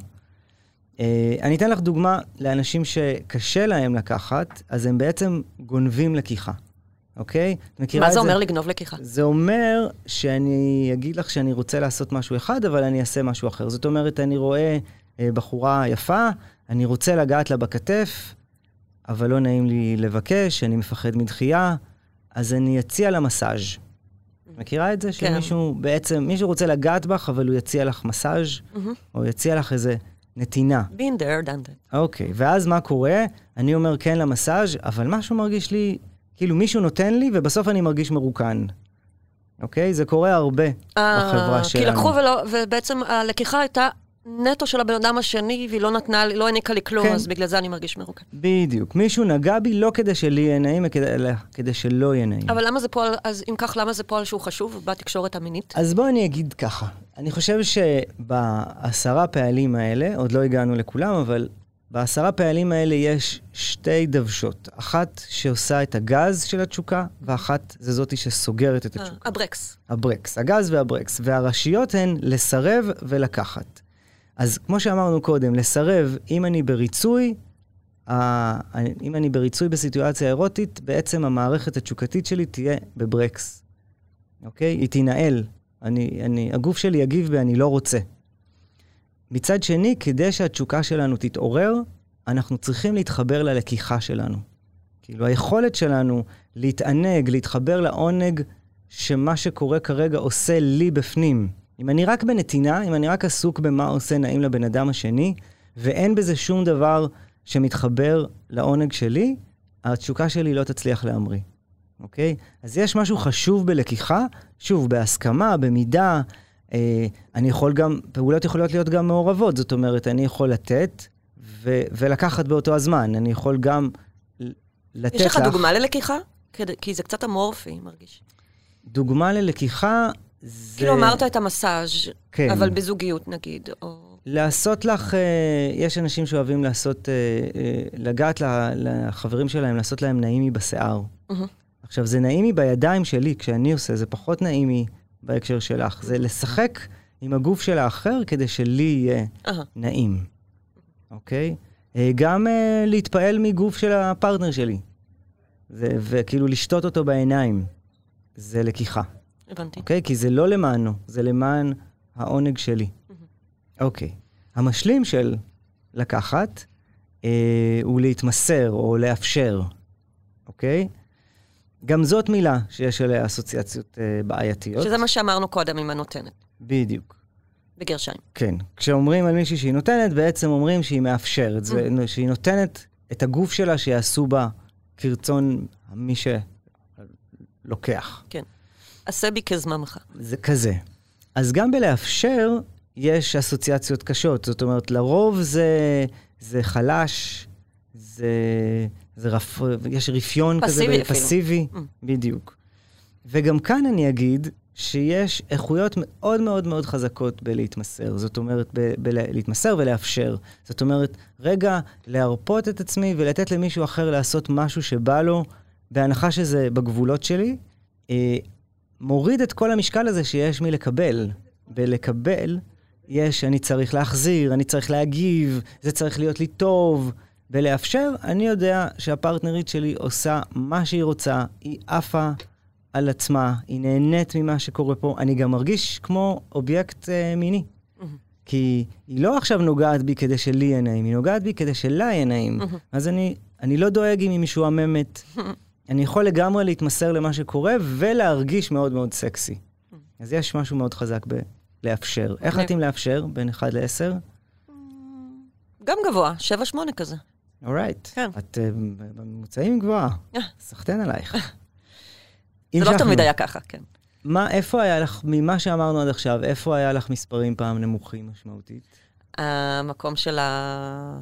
אני אתן לך דוגמה לאנשים שקשה להם לקחת, אז הם בעצם גונבים לקיחה. אוקיי? מה זה אומר לגנוב לקיחה? זה אומר שאני אגיד לך שאני רוצה לעשות משהו אחד, אבל אני אעשה משהו אחר. זאת אומרת, אני רואה בחורה יפה, אני רוצה לגעת לה בכתף, אבל לא נעים לי לבקש, אני מפחד מדחייה, אז אני אציע לה מסאז'. מכירה את זה? כן. שמישהו בעצם, מישהו רוצה לגעת בך, אבל הוא יציע לך מסאז', או יציע לך איזה נתינה. been there, done that. אוקיי, ואז מה קורה? אני אומר כן למסאז', אבל משהו מרגיש לי, כאילו מישהו נותן לי, ובסוף אני מרגיש מרוקן. אוקיי? זה קורה הרבה בחברה שלנו. כי לקחו ולא, ובעצם הלקיחה הייתה נטו של הבן אדם השני, והיא לא נתנה לי, לא העניקה לי כלום, אז בגלל זה אני מרגיש מרוקן. בדיוק. מישהו נגע בי לא כדי שלי יהיה נעים, אלא כדי שלא יהיה נעים. אבל למה זה פועל, אז אם כך, למה זה פועל שהוא חשוב בתקשורת המינית? אז בוא אני אגיד ככה. אני חושב שבעשרה פעלים האלה, עוד לא הגענו לכולם, אבל בעשרה פעלים האלה יש שתי דוושות. אחת שעושה את הגז של התשוקה, ואחת זה זאתי שסוגרת את התשוקה. הברקס. הברקס, הגז והברקס. והראשיות הן לסרב ולקחת. אז כמו שאמרנו קודם, לסרב, אם אני בריצוי, אם אני בריצוי בסיטואציה אירוטית, בעצם המערכת התשוקתית שלי תהיה בברקס. אוקיי? היא תנהל. אני, אני, הגוף שלי יגיב ואני לא רוצה. מצד שני, כדי שהתשוקה שלנו תתעורר, אנחנו צריכים להתחבר ללקיחה שלנו. כאילו, היכולת שלנו להתענג, להתחבר לעונג, שמה שקורה כרגע עושה לי בפנים. אם אני רק בנתינה, אם אני רק עסוק במה עושה נעים לבן אדם השני, ואין בזה שום דבר שמתחבר לעונג שלי, התשוקה שלי לא תצליח להמריא. אוקיי? אז יש משהו חשוב בלקיחה, שוב, בהסכמה, במידה, אה, אני יכול גם, פעולות יכולות להיות גם מעורבות, זאת אומרת, אני יכול לתת ו- ולקחת באותו הזמן, אני יכול גם לתת לך... יש לך דוגמה ללקיחה? כי זה קצת אמורפי, מרגיש. דוגמה ללקיחה זה... כאילו אמרת את המסאז' כן. אבל בזוגיות נגיד, או... לעשות לך, יש אנשים שאוהבים לעשות, לגעת לחברים שלהם, לעשות להם נעימי בשיער. עכשיו, זה נעימי בידיים שלי, כשאני עושה, זה פחות נעימי בהקשר שלך. זה לשחק עם הגוף של האחר, כדי שלי יהיה נעים. אוקיי? גם להתפעל מגוף של הפרטנר שלי. וכאילו לשתות אותו בעיניים. זה לקיחה. הבנתי. אוקיי? כי זה לא למענו, זה למען העונג שלי. אוקיי. המשלים של לקחת אה, הוא להתמסר או לאפשר. אוקיי? גם זאת מילה שיש עליה אסוציאציות אה, בעייתיות. שזה מה שאמרנו קודם עם הנותנת. בדיוק. בגרשיים. כן. כשאומרים על מישהי שהיא נותנת, בעצם אומרים שהיא מאפשרת. זה, שהיא נותנת את הגוף שלה שיעשו בה כרצון מי שלוקח. כן. עשה בי כזממך. זה כזה. אז גם בלאפשר יש אסוציאציות קשות. זאת אומרת, לרוב זה, זה חלש, זה, זה רפ, יש רפיון פסיבי כזה, פסיבי, mm. בדיוק. וגם כאן אני אגיד שיש איכויות מאוד מאוד מאוד חזקות בלהתמסר. זאת אומרת, ב- בלהתמסר ולאפשר. זאת אומרת, רגע, להרפות את עצמי ולתת למישהו אחר לעשות משהו שבא לו, בהנחה שזה בגבולות שלי, אה, מוריד את כל המשקל הזה שיש מלקבל. בלקבל יש, אני צריך להחזיר, אני צריך להגיב, זה צריך להיות לי טוב. בלאפשר, אני יודע שהפרטנרית שלי עושה מה שהיא רוצה, היא עפה על עצמה, היא נהנית ממה שקורה פה. אני גם מרגיש כמו אובייקט אה, מיני. Mm-hmm. כי היא לא עכשיו נוגעת בי כדי שלי יהיה נעים, היא נוגעת בי כדי שלה יהיה נעים. Mm-hmm. אז אני, אני לא דואג אם היא משועממת. Mm-hmm. אני יכול לגמרי להתמסר למה שקורה ולהרגיש מאוד מאוד סקסי. Mm-hmm. אז יש משהו מאוד חזק בלאפשר. איך Okay. אתם לאפשר בין אחד לעשר? גם גבוה, שבע שמונה כזה. אורייט. כן. את uh, בממוצעים גבוהה. סחטן עלייך. זה לא תמיד היה ככה, כן. מה, איפה היה לך, ממה שאמרנו עד עכשיו, איפה היה לך מספרים פעם נמוכים משמעותית? המקום של ה...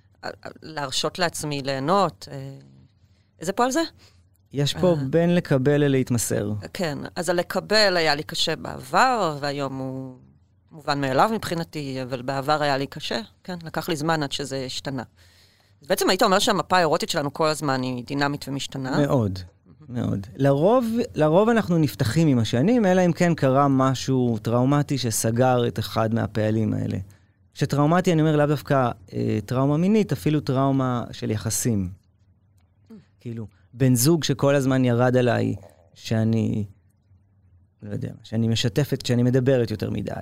להרשות לעצמי ליהנות. איזה פה על זה? יש פה בין לקבל ללהתמסר. כן, אז הלקבל היה לי קשה בעבר, והיום הוא מובן מאליו מבחינתי, אבל בעבר היה לי קשה. כן, לקח לי זמן עד שזה השתנה. אז בעצם היית אומר שהמפה האירוטית שלנו כל הזמן היא דינמית ומשתנה. מאוד. מאוד. לרוב, לרוב אנחנו נפתחים עם השנים, אלא אם כן קרה משהו טראומטי שסגר את אחד מהפעלים האלה. כשטראומטי אני אומר לאו דווקא אה, טראומה מינית, אפילו טראומה של יחסים. כאילו, בן זוג שכל הזמן ירד עליי, שאני, לא יודע, שאני משתפת, כשאני מדברת יותר מדי,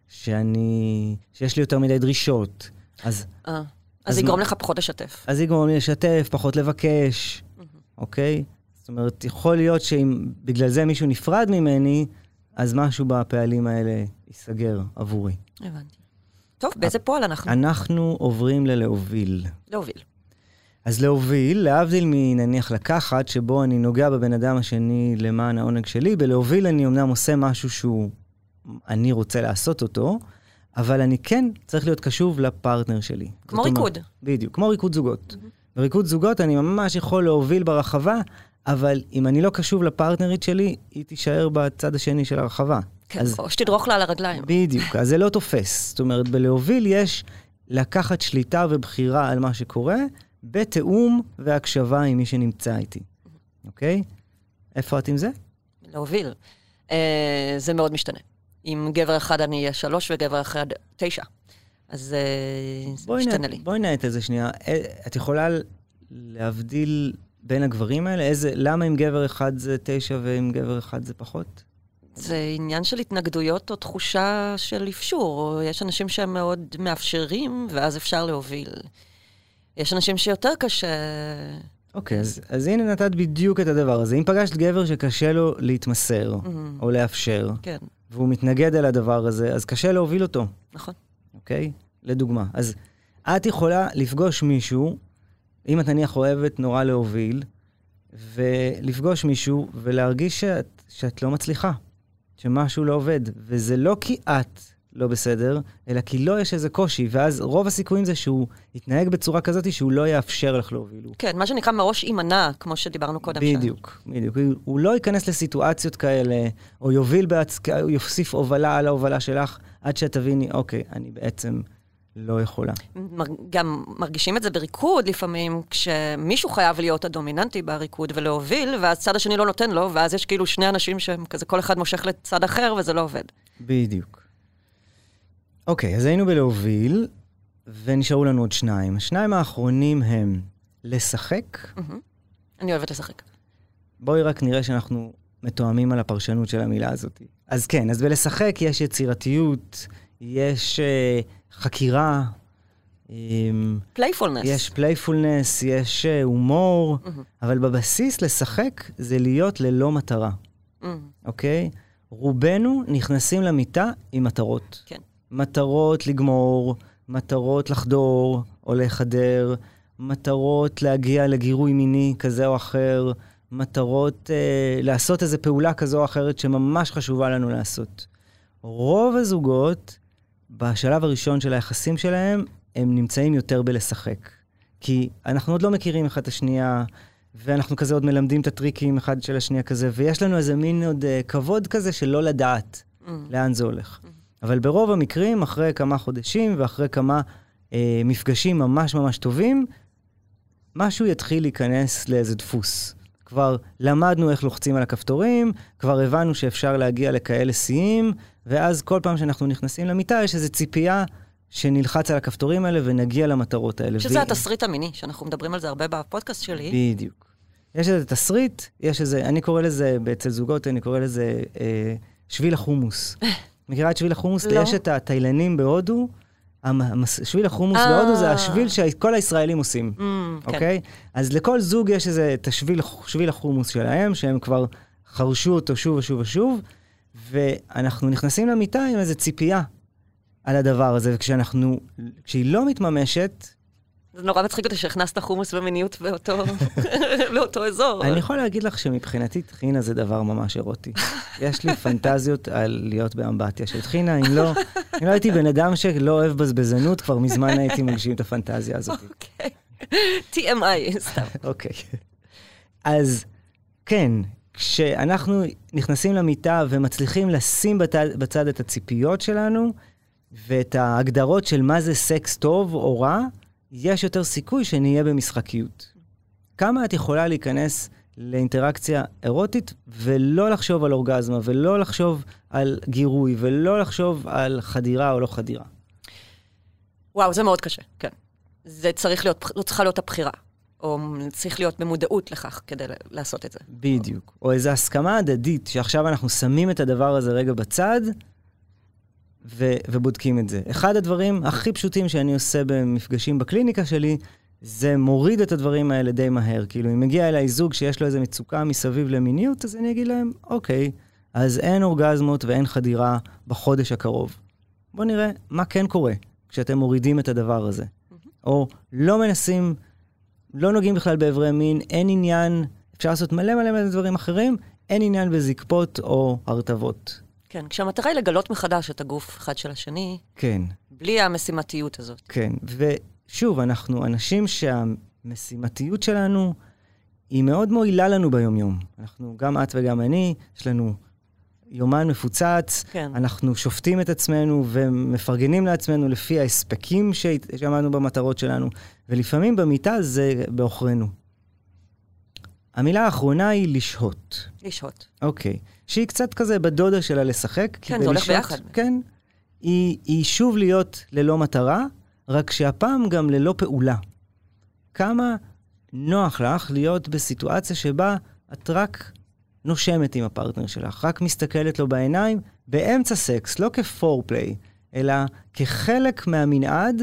שאני, שיש לי יותר מדי דרישות. אז, אה, אז, אז זה יגרום לך פחות לשתף. אז יגרום לי לשתף, פחות לבקש, אוקיי? זאת אומרת, יכול להיות שאם בגלל זה מישהו נפרד ממני, אז משהו בפעלים האלה ייסגר עבורי. הבנתי. טוב, באיזה פועל אנחנו? אנחנו עוברים ללהוביל. להוביל. אז להוביל, להבדיל מנניח לקחת, שבו אני נוגע בבן אדם השני למען העונג שלי, בלהוביל אני אמנם עושה משהו שהוא, אני רוצה לעשות אותו, אבל אני כן צריך להיות קשוב לפרטנר שלי. כמו ריקוד. אומרת, בדיוק, כמו ריקוד זוגות. Mm-hmm. בריקוד זוגות אני ממש יכול להוביל ברחבה, אבל אם אני לא קשוב לפרטנרית שלי, היא תישאר בצד השני של הרחבה. כן, אז, או שתדרוך לה על הרגליים. בדיוק, אז זה לא תופס. זאת אומרת, בלהוביל יש לקחת שליטה ובחירה על מה שקורה, בתאום והקשבה עם מי שנמצא איתי. אוקיי? איפה את עם זה? להוביל. אה, זה מאוד משתנה. עם גבר אחד אני אהיה שלוש וגבר אחד תשע. אז אה, זה משתנה לי. בואי נעט איזה שנייה. את יכולה להבדיל בין הגברים האלה? איזה, למה עם גבר אחד זה תשע ועם גבר אחד זה פחות? זה עניין של התנגדויות או תחושה של אפשור. יש אנשים שהם מאוד מאפשרים, ואז אפשר להוביל. יש אנשים שיותר קשה... אוקיי, אז, אז הנה נתת בדיוק את הדבר הזה. אם פגשת גבר שקשה לו להתמסר, mm-hmm. או לאפשר, כן. והוא מתנגד על הדבר הזה, אז קשה להוביל אותו. נכון. אוקיי? לדוגמה. אז את יכולה לפגוש מישהו, אם את נניח אוהבת נורא להוביל, ולפגוש מישהו ולהרגיש שאת, שאת לא מצליחה, שמשהו לא עובד. וזה לא כי את לא בסדר, אלא כי לא יש איזה קושי, ואז רוב הסיכויים זה שהוא יתנהג בצורה כזאת שהוא לא יאפשר לך להוביל. כן, מה שנקרא מראש אימנה, כמו שדיברנו קודם. בדיוק, בדיוק. הוא לא ייכנס לסיטואציות כאלה, או יוביל בעצ... הוא יוסיף הובלה על ההובלה שלך, עד שתביני, אוקיי, אני בעצם לא יכולה. גם מרגישים את זה בריקוד לפעמים, כשמישהו חייב להיות הדומיננטי בריקוד ולהוביל, ואז צד השני לא נותן לו, ואז יש כאילו שני אנשים שהם כזה, כל אחד מושך לצד אחר, וזה לא עובד. בדיוק. אוקיי, אז היינו בלהוביל, ונשארו לנו עוד שניים. השניים האחרונים הם לשחק. אני אוהבת לשחק. בואי רק נראה שאנחנו מתואמים על הפרשנות של המילה הזאת. אז כן, אז בלשחק יש יצירתיות, יש uh, חקירה, פלייפולנס. יש פלייפולנס, יש uh, הומור, mm-hmm. אבל בבסיס לשחק זה להיות ללא מטרה. Mm-hmm. אוקיי? רובנו נכנסים למיטה עם מטרות. כן. מטרות לגמור, מטרות לחדור או לחדר, מטרות להגיע לגירוי מיני כזה או אחר, מטרות אה, לעשות איזו פעולה כזו או אחרת שממש חשובה לנו לעשות. רוב הזוגות, בשלב הראשון של היחסים שלהם, הם נמצאים יותר בלשחק. כי אנחנו עוד לא מכירים אחד את השנייה, ואנחנו כזה עוד מלמדים את הטריקים אחד של השנייה כזה, ויש לנו איזה מין עוד אה, כבוד כזה של לא לדעת mm. לאן זה הולך. Mm. אבל ברוב המקרים, אחרי כמה חודשים ואחרי כמה אה, מפגשים ממש ממש טובים, משהו יתחיל להיכנס לאיזה דפוס. כבר למדנו איך לוחצים על הכפתורים, כבר הבנו שאפשר להגיע לכאלה שיאים, ואז כל פעם שאנחנו נכנסים למיטה, יש איזו ציפייה שנלחץ על הכפתורים האלה ונגיע למטרות האלה. שזה ו... התסריט המיני, שאנחנו מדברים על זה הרבה בפודקאסט שלי. בדיוק. יש איזה תסריט, יש איזה, אני קורא לזה, אצל זוגות, אני קורא לזה אה, שביל החומוס. מכירה את שביל החומוס? לא. יש את התאילנים בהודו, שביל החומוס 아... בהודו זה השביל שכל הישראלים עושים. Mm, אוקיי? כן. אז לכל זוג יש איזה את השביל, שביל החומוס שלהם, שהם כבר חרשו אותו שוב ושוב ושוב, ואנחנו נכנסים למיטה עם איזו ציפייה על הדבר הזה, וכשאנחנו, כשהיא לא מתממשת, זה נורא מצחיק אותי שהכנסת חומוס ומיניות באותו, לאותו אזור. אני יכול להגיד לך שמבחינתי תחינה זה דבר ממש אירוטי. יש לי פנטזיות על להיות באמבטיה של תחינה, אם לא, אם לא הייתי בן אדם שלא אוהב בזבזנות, כבר מזמן הייתי מגשים את הפנטזיה הזאת. אוקיי. טי אם איי, סתם. אוקיי. אז כן, כשאנחנו נכנסים למיטה ומצליחים לשים בצד את הציפיות שלנו, ואת ההגדרות של מה זה סקס טוב או רע, יש יותר סיכוי שנהיה במשחקיות. כמה את יכולה להיכנס לאינטראקציה אירוטית, ולא לחשוב על אורגזמה, ולא לחשוב על גירוי, ולא לחשוב על חדירה או לא חדירה? וואו, זה מאוד קשה, כן. זה צריך להיות, לא צריכה להיות הבחירה, או צריך להיות במודעות לכך כדי לעשות את זה. בדיוק. או איזו הסכמה הדדית, שעכשיו אנחנו שמים את הדבר הזה רגע בצד, ו- ובודקים את זה. אחד הדברים הכי פשוטים שאני עושה במפגשים בקליניקה שלי, זה מוריד את הדברים האלה די מהר. כאילו, אם מגיע אליי זוג שיש לו איזו מצוקה מסביב למיניות, אז אני אגיד להם, אוקיי, אז אין אורגזמות ואין חדירה בחודש הקרוב. בואו נראה מה כן קורה כשאתם מורידים את הדבר הזה. או לא מנסים, לא נוגעים בכלל בעברי מין, אין עניין, אפשר לעשות מלא מלא מלא דברים אחרים, אין עניין בזקפות או הרטבות. כן, כשהמטרה היא לגלות מחדש את הגוף אחד של השני, כן. בלי המשימתיות הזאת. כן, ושוב, אנחנו אנשים שהמשימתיות שלנו היא מאוד מועילה לנו ביום-יום. אנחנו, גם את וגם אני, יש לנו יומן מפוצץ, כן. אנחנו שופטים את עצמנו ומפרגנים לעצמנו לפי ההספקים שעמדנו במטרות שלנו, ולפעמים במיטה זה באוכרנו. המילה האחרונה היא לשהות. לשהות. אוקיי. שהיא קצת כזה בדודה שלה לשחק. כן, זה הולך ביחד. כן. היא, היא שוב להיות ללא מטרה, רק שהפעם גם ללא פעולה. כמה נוח לך להיות בסיטואציה שבה את רק נושמת עם הפרטנר שלך, רק מסתכלת לו בעיניים, באמצע סקס, לא כפורפליי, אלא כחלק מהמנעד,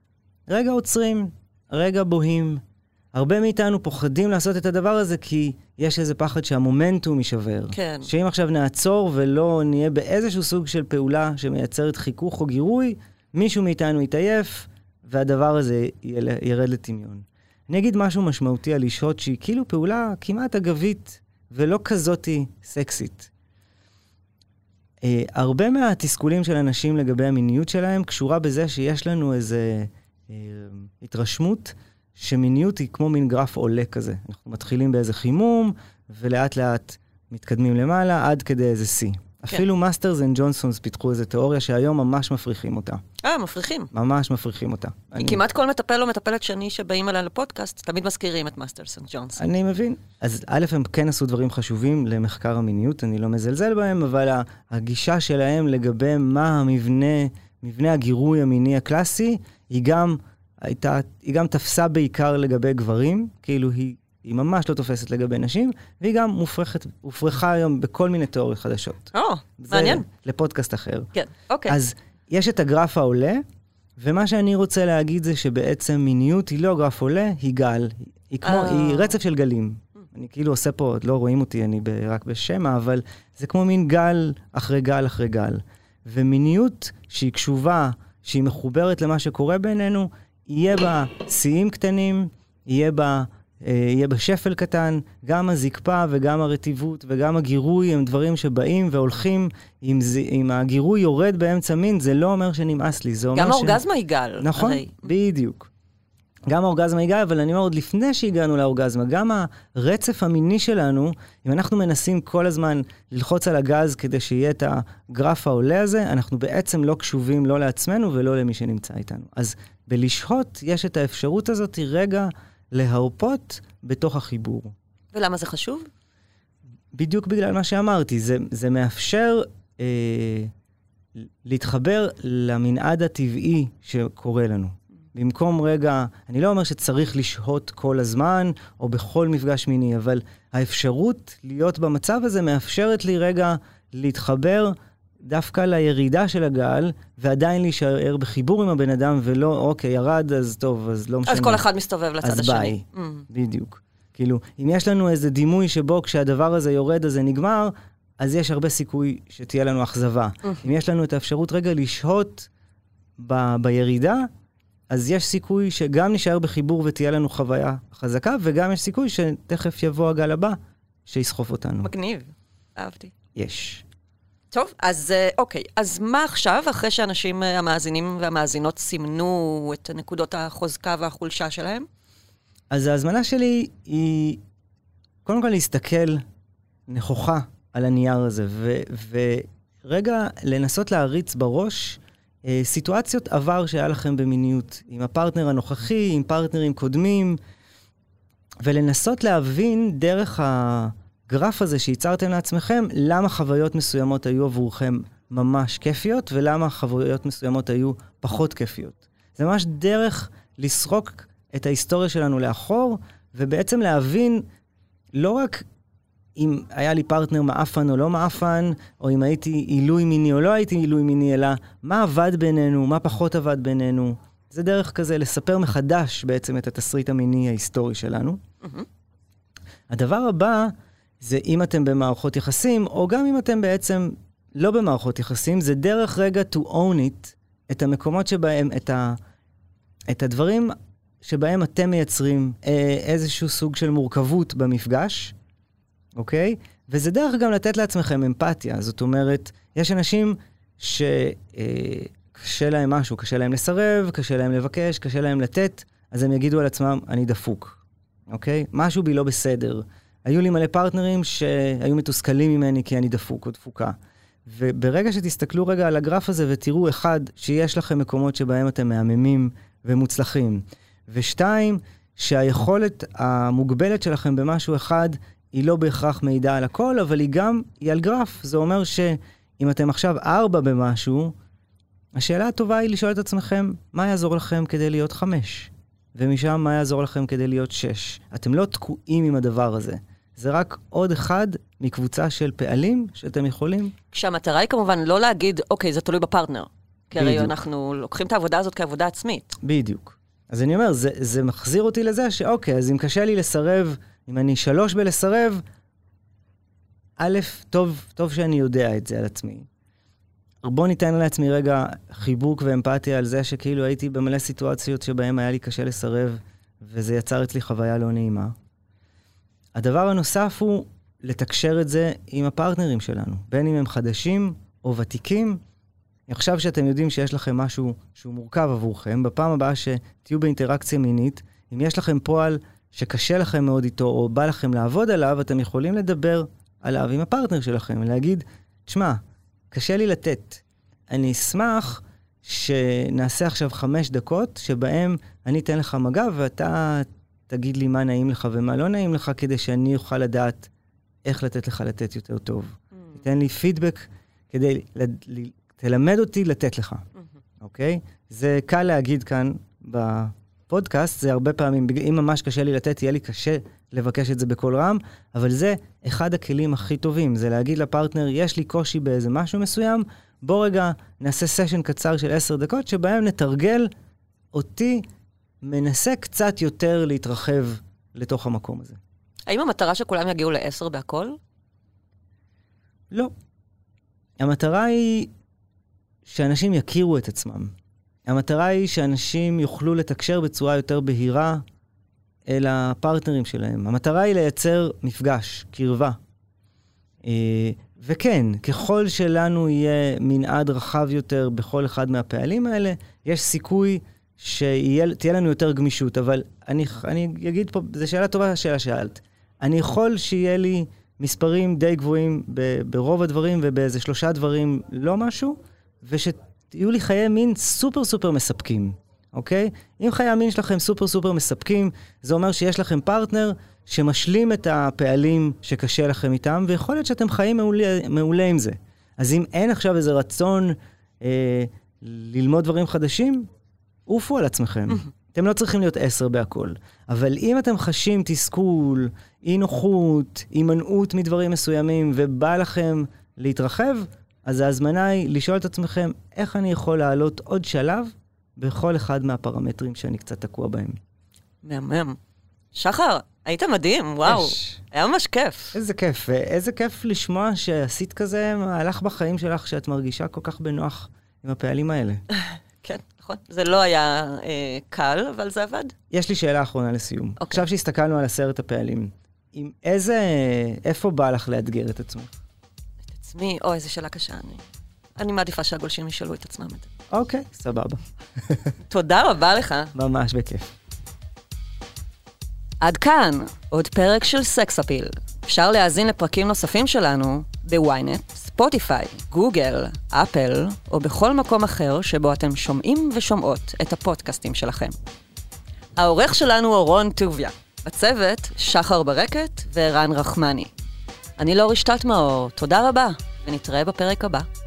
רגע עוצרים, רגע בוהים. הרבה מאיתנו פוחדים לעשות את הדבר הזה, כי יש איזה פחד שהמומנטום יישבר. כן. שאם עכשיו נעצור ולא נהיה באיזשהו סוג של פעולה שמייצרת חיכוך או גירוי, מישהו מאיתנו יתעייף, והדבר הזה ירד לטמיון. אני אגיד משהו משמעותי על לשהות שהיא כאילו פעולה כמעט אגבית, ולא כזאתי סקסית. Uh, הרבה מהתסכולים של אנשים לגבי המיניות שלהם קשורה בזה שיש לנו איזה uh, התרשמות שמיניות היא כמו מין גרף עולה כזה. אנחנו מתחילים באיזה חימום, ולאט לאט מתקדמים למעלה עד כדי איזה סי. כן. אפילו מאסטרס אנד ג'ונסונס פיתחו איזו תיאוריה שהיום ממש מפריחים אותה. אה, מפריחים. ממש מפריחים אותה. אני... כמעט כל מטפל או מטפלת שני שבאים עליי לפודקאסט, תמיד מזכירים את מאסטרס אנד ג'ונסון. אני מבין. אז א', הם כן עשו דברים חשובים למחקר המיניות, אני לא מזלזל בהם, אבל הגישה שלהם לגבי מה המבנה, מבנה הגירוי המיני הקלאסי, היא גם הייתה, היא גם תפסה בעיקר לגבי גברים, כאילו היא, היא ממש לא תופסת לגבי נשים, והיא גם מופרכת, הופרכה היום בכל מיני תיאוריות חדשות. או, מעניין. לפודקאסט אחר. כן, אוקיי. אז יש את הגרף העולה, ומה שאני רוצה להגיד זה שבעצם מיניות היא לא גרף עולה, היא גל. היא כמו, היא רצף של גלים. אני כאילו עושה פה, לא רואים אותי, אני רק בשמה, אבל זה כמו מין גל אחרי גל אחרי גל. ומיניות שהיא קשובה, שהיא מחוברת למה שקורה בינינו, יהיה בה שיאים קטנים, יהיה בה, אה, יהיה בה שפל קטן, גם הזקפה וגם הרטיבות וגם הגירוי הם דברים שבאים והולכים, אם, זה, אם הגירוי יורד באמצע מין, זה לא אומר שנמאס לי, זה אומר גם ש... האורגזמה היא גל. נכון, הרי... בדיוק. גם האורגזמה היא גל, אבל אני אומר עוד לפני שהגענו לאורגזמה, גם הרצף המיני שלנו, אם אנחנו מנסים כל הזמן ללחוץ על הגז כדי שיהיה את הגרף העולה הזה, אנחנו בעצם לא קשובים לא לעצמנו ולא למי שנמצא איתנו. אז בלשהות יש את האפשרות הזאת רגע להרפות בתוך החיבור. ולמה זה חשוב? בדיוק בגלל מה שאמרתי, זה, זה מאפשר אה, להתחבר למנעד הטבעי שקורה לנו. במקום רגע, אני לא אומר שצריך לשהות כל הזמן, או בכל מפגש מיני, אבל האפשרות להיות במצב הזה מאפשרת לי רגע להתחבר דווקא לירידה של הגל, ועדיין להישאר בחיבור עם הבן אדם, ולא, אוקיי, ירד, אז טוב, אז לא משנה. אז כל אחד מסתובב לצד אז השני. אז ביי, mm. בדיוק. כאילו, אם יש לנו איזה דימוי שבו כשהדבר הזה יורד, אז זה נגמר, אז יש הרבה סיכוי שתהיה לנו אכזבה. Mm. אם יש לנו את האפשרות רגע לשהות ב- בירידה, אז יש סיכוי שגם נשאר בחיבור ותהיה לנו חוויה חזקה, וגם יש סיכוי שתכף יבוא הגל הבא שיסחוף אותנו. מגניב, אהבתי. יש. טוב, אז אוקיי, אז מה עכשיו, אחרי שאנשים המאזינים והמאזינות סימנו את נקודות החוזקה והחולשה שלהם? אז ההזמנה שלי היא, קודם כל להסתכל נכוחה על הנייר הזה, ו- ורגע לנסות להריץ בראש, סיטואציות עבר שהיה לכם במיניות, עם הפרטנר הנוכחי, עם פרטנרים קודמים, ולנסות להבין דרך הגרף הזה שיצרתם לעצמכם, למה חוויות מסוימות היו עבורכם ממש כיפיות, ולמה חוויות מסוימות היו פחות כיפיות. זה ממש דרך לסרוק את ההיסטוריה שלנו לאחור, ובעצם להבין לא רק אם היה לי פרטנר מאפן או לא מאפן, או אם הייתי עילוי מיני או לא הייתי עילוי מיני, אלא מה עבד בינינו, מה פחות עבד בינינו. זה דרך כזה לספר מחדש בעצם את התסריט המיני ההיסטורי שלנו. Mm-hmm. הדבר הבא זה אם אתם במערכות יחסים, או גם אם אתם בעצם לא במערכות יחסים, זה דרך רגע to own it, את המקומות שבהם, את, ה, את הדברים שבהם אתם מייצרים איזשהו סוג של מורכבות במפגש, אוקיי? וזה דרך גם לתת לעצמכם אמפתיה. זאת אומרת, יש אנשים שקשה להם משהו, קשה להם לסרב, קשה להם לבקש, קשה להם לתת, אז הם יגידו על עצמם, אני דפוק. אוקיי? משהו בי לא בסדר. היו לי מלא פרטנרים שהיו מתוסכלים ממני כי אני דפוק או דפוקה. וברגע שתסתכלו רגע על הגרף הזה ותראו, אחד, שיש לכם מקומות שבהם אתם מהממים ומוצלחים. ושתיים, שהיכולת המוגבלת שלכם במשהו אחד, היא לא בהכרח מידע על הכל, אבל היא גם, היא על גרף. זה אומר שאם אתם עכשיו ארבע במשהו, השאלה הטובה היא לשאול את עצמכם, מה יעזור לכם כדי להיות חמש? ומשם מה יעזור לכם כדי להיות שש? אתם לא תקועים עם הדבר הזה. זה רק עוד אחד מקבוצה של פעלים שאתם יכולים. כשהמטרה היא כמובן לא להגיד, אוקיי, זה תלוי בפרטנר. כי הרי אנחנו לוקחים את העבודה הזאת כעבודה עצמית. בדיוק. אז אני אומר, זה, זה מחזיר אותי לזה שאוקיי, אז אם קשה לי לסרב אם אני שלוש בלסרב, א', טוב, טוב שאני יודע את זה על עצמי. בוא ניתן לעצמי רגע חיבוק ואמפתיה על זה שכאילו הייתי במלא סיטואציות שבהן היה לי קשה לסרב, וזה יצר אצלי חוויה לא נעימה. הדבר הנוסף הוא לתקשר את זה עם הפרטנרים שלנו, בין אם הם חדשים או ותיקים. עכשיו שאתם יודעים שיש לכם משהו שהוא מורכב עבורכם, בפעם הבאה שתהיו באינטראקציה מינית, אם יש לכם פועל שקשה לכם מאוד איתו, או בא לכם לעבוד עליו, אתם יכולים לדבר עליו עם הפרטנר שלכם, ולהגיד, תשמע, קשה לי לתת. אני אשמח שנעשה עכשיו חמש דקות, שבהם אני אתן לך מגע, ואתה תגיד לי מה נעים לך ומה לא נעים לך, כדי שאני אוכל לדעת איך לתת לך לתת יותר טוב. Mm. תתן לי פידבק כדי ל- ל- תלמד אותי לתת לך. אוקיי? Mm-hmm. Okay? זה קל להגיד כאן בפודקאסט, זה הרבה פעמים, אם ממש קשה לי לתת, יהיה לי קשה לבקש את זה בכל רם, אבל זה אחד הכלים הכי טובים, זה להגיד לפרטנר, יש לי קושי באיזה משהו מסוים, בוא רגע נעשה סשן קצר של עשר דקות, שבהם נתרגל אותי, מנסה קצת יותר להתרחב לתוך המקום הזה. האם המטרה שכולם יגיעו לעשר בהכל? לא. המטרה היא שאנשים יכירו את עצמם. המטרה היא שאנשים יוכלו לתקשר בצורה יותר בהירה אל הפרטנרים שלהם. המטרה היא לייצר מפגש, קרבה. וכן, ככל שלנו יהיה מנעד רחב יותר בכל אחד מהפעלים האלה, יש סיכוי שתהיה לנו יותר גמישות, אבל אני, אני אגיד פה, זו שאלה טובה, השאלה שאלת. אני יכול שיהיה לי מספרים די גבוהים ב, ברוב הדברים, ובאיזה שלושה דברים לא משהו, ושתהיו לי חיי מין סופר סופר מספקים, אוקיי? אם חיי המין שלכם סופר סופר מספקים, זה אומר שיש לכם פרטנר שמשלים את הפעלים שקשה לכם איתם, ויכול להיות שאתם חיים מעולה, מעולה עם זה. אז אם אין עכשיו איזה רצון אה, ללמוד דברים חדשים, עופו על עצמכם. אתם לא צריכים להיות עשר בהכל. אבל אם אתם חשים תסכול, אי נוחות, הימנעות מדברים מסוימים, ובא לכם להתרחב, אז ההזמנה היא לשאול את עצמכם, איך אני יכול לעלות עוד שלב בכל אחד מהפרמטרים שאני קצת תקוע בהם. מהמם. שחר, היית מדהים, וואו. יש. היה ממש כיף. איזה כיף, ואיזה כיף לשמוע שעשית כזה מהלך בחיים שלך, שאת מרגישה כל כך בנוח עם הפעלים האלה. כן, נכון. זה לא היה אה, קל, אבל זה עבד. יש לי שאלה אחרונה לסיום. אוקיי. עכשיו שהסתכלנו על עשרת הפעלים, עם איזה, איפה בא לך לאתגר את עצמך? את עצמי, או איזה שאלה קשה. אני, אני מעדיפה שהגולשים ישאלו את עצמם את זה. אוקיי, סבבה. תודה רבה לך. ממש בכיף. עד כאן, עוד פרק של סקס אפיל. אפשר להאזין לפרקים נוספים שלנו בוויינט, ספוטיפיי, גוגל, אפל, או בכל מקום אחר שבו אתם שומעים ושומעות את הפודקאסטים שלכם. העורך שלנו הוא רון טוביה, בצוות שחר ברקת ורן רחמני. אני לא רשתת מאור, תודה רבה, ונתראה בפרק הבא.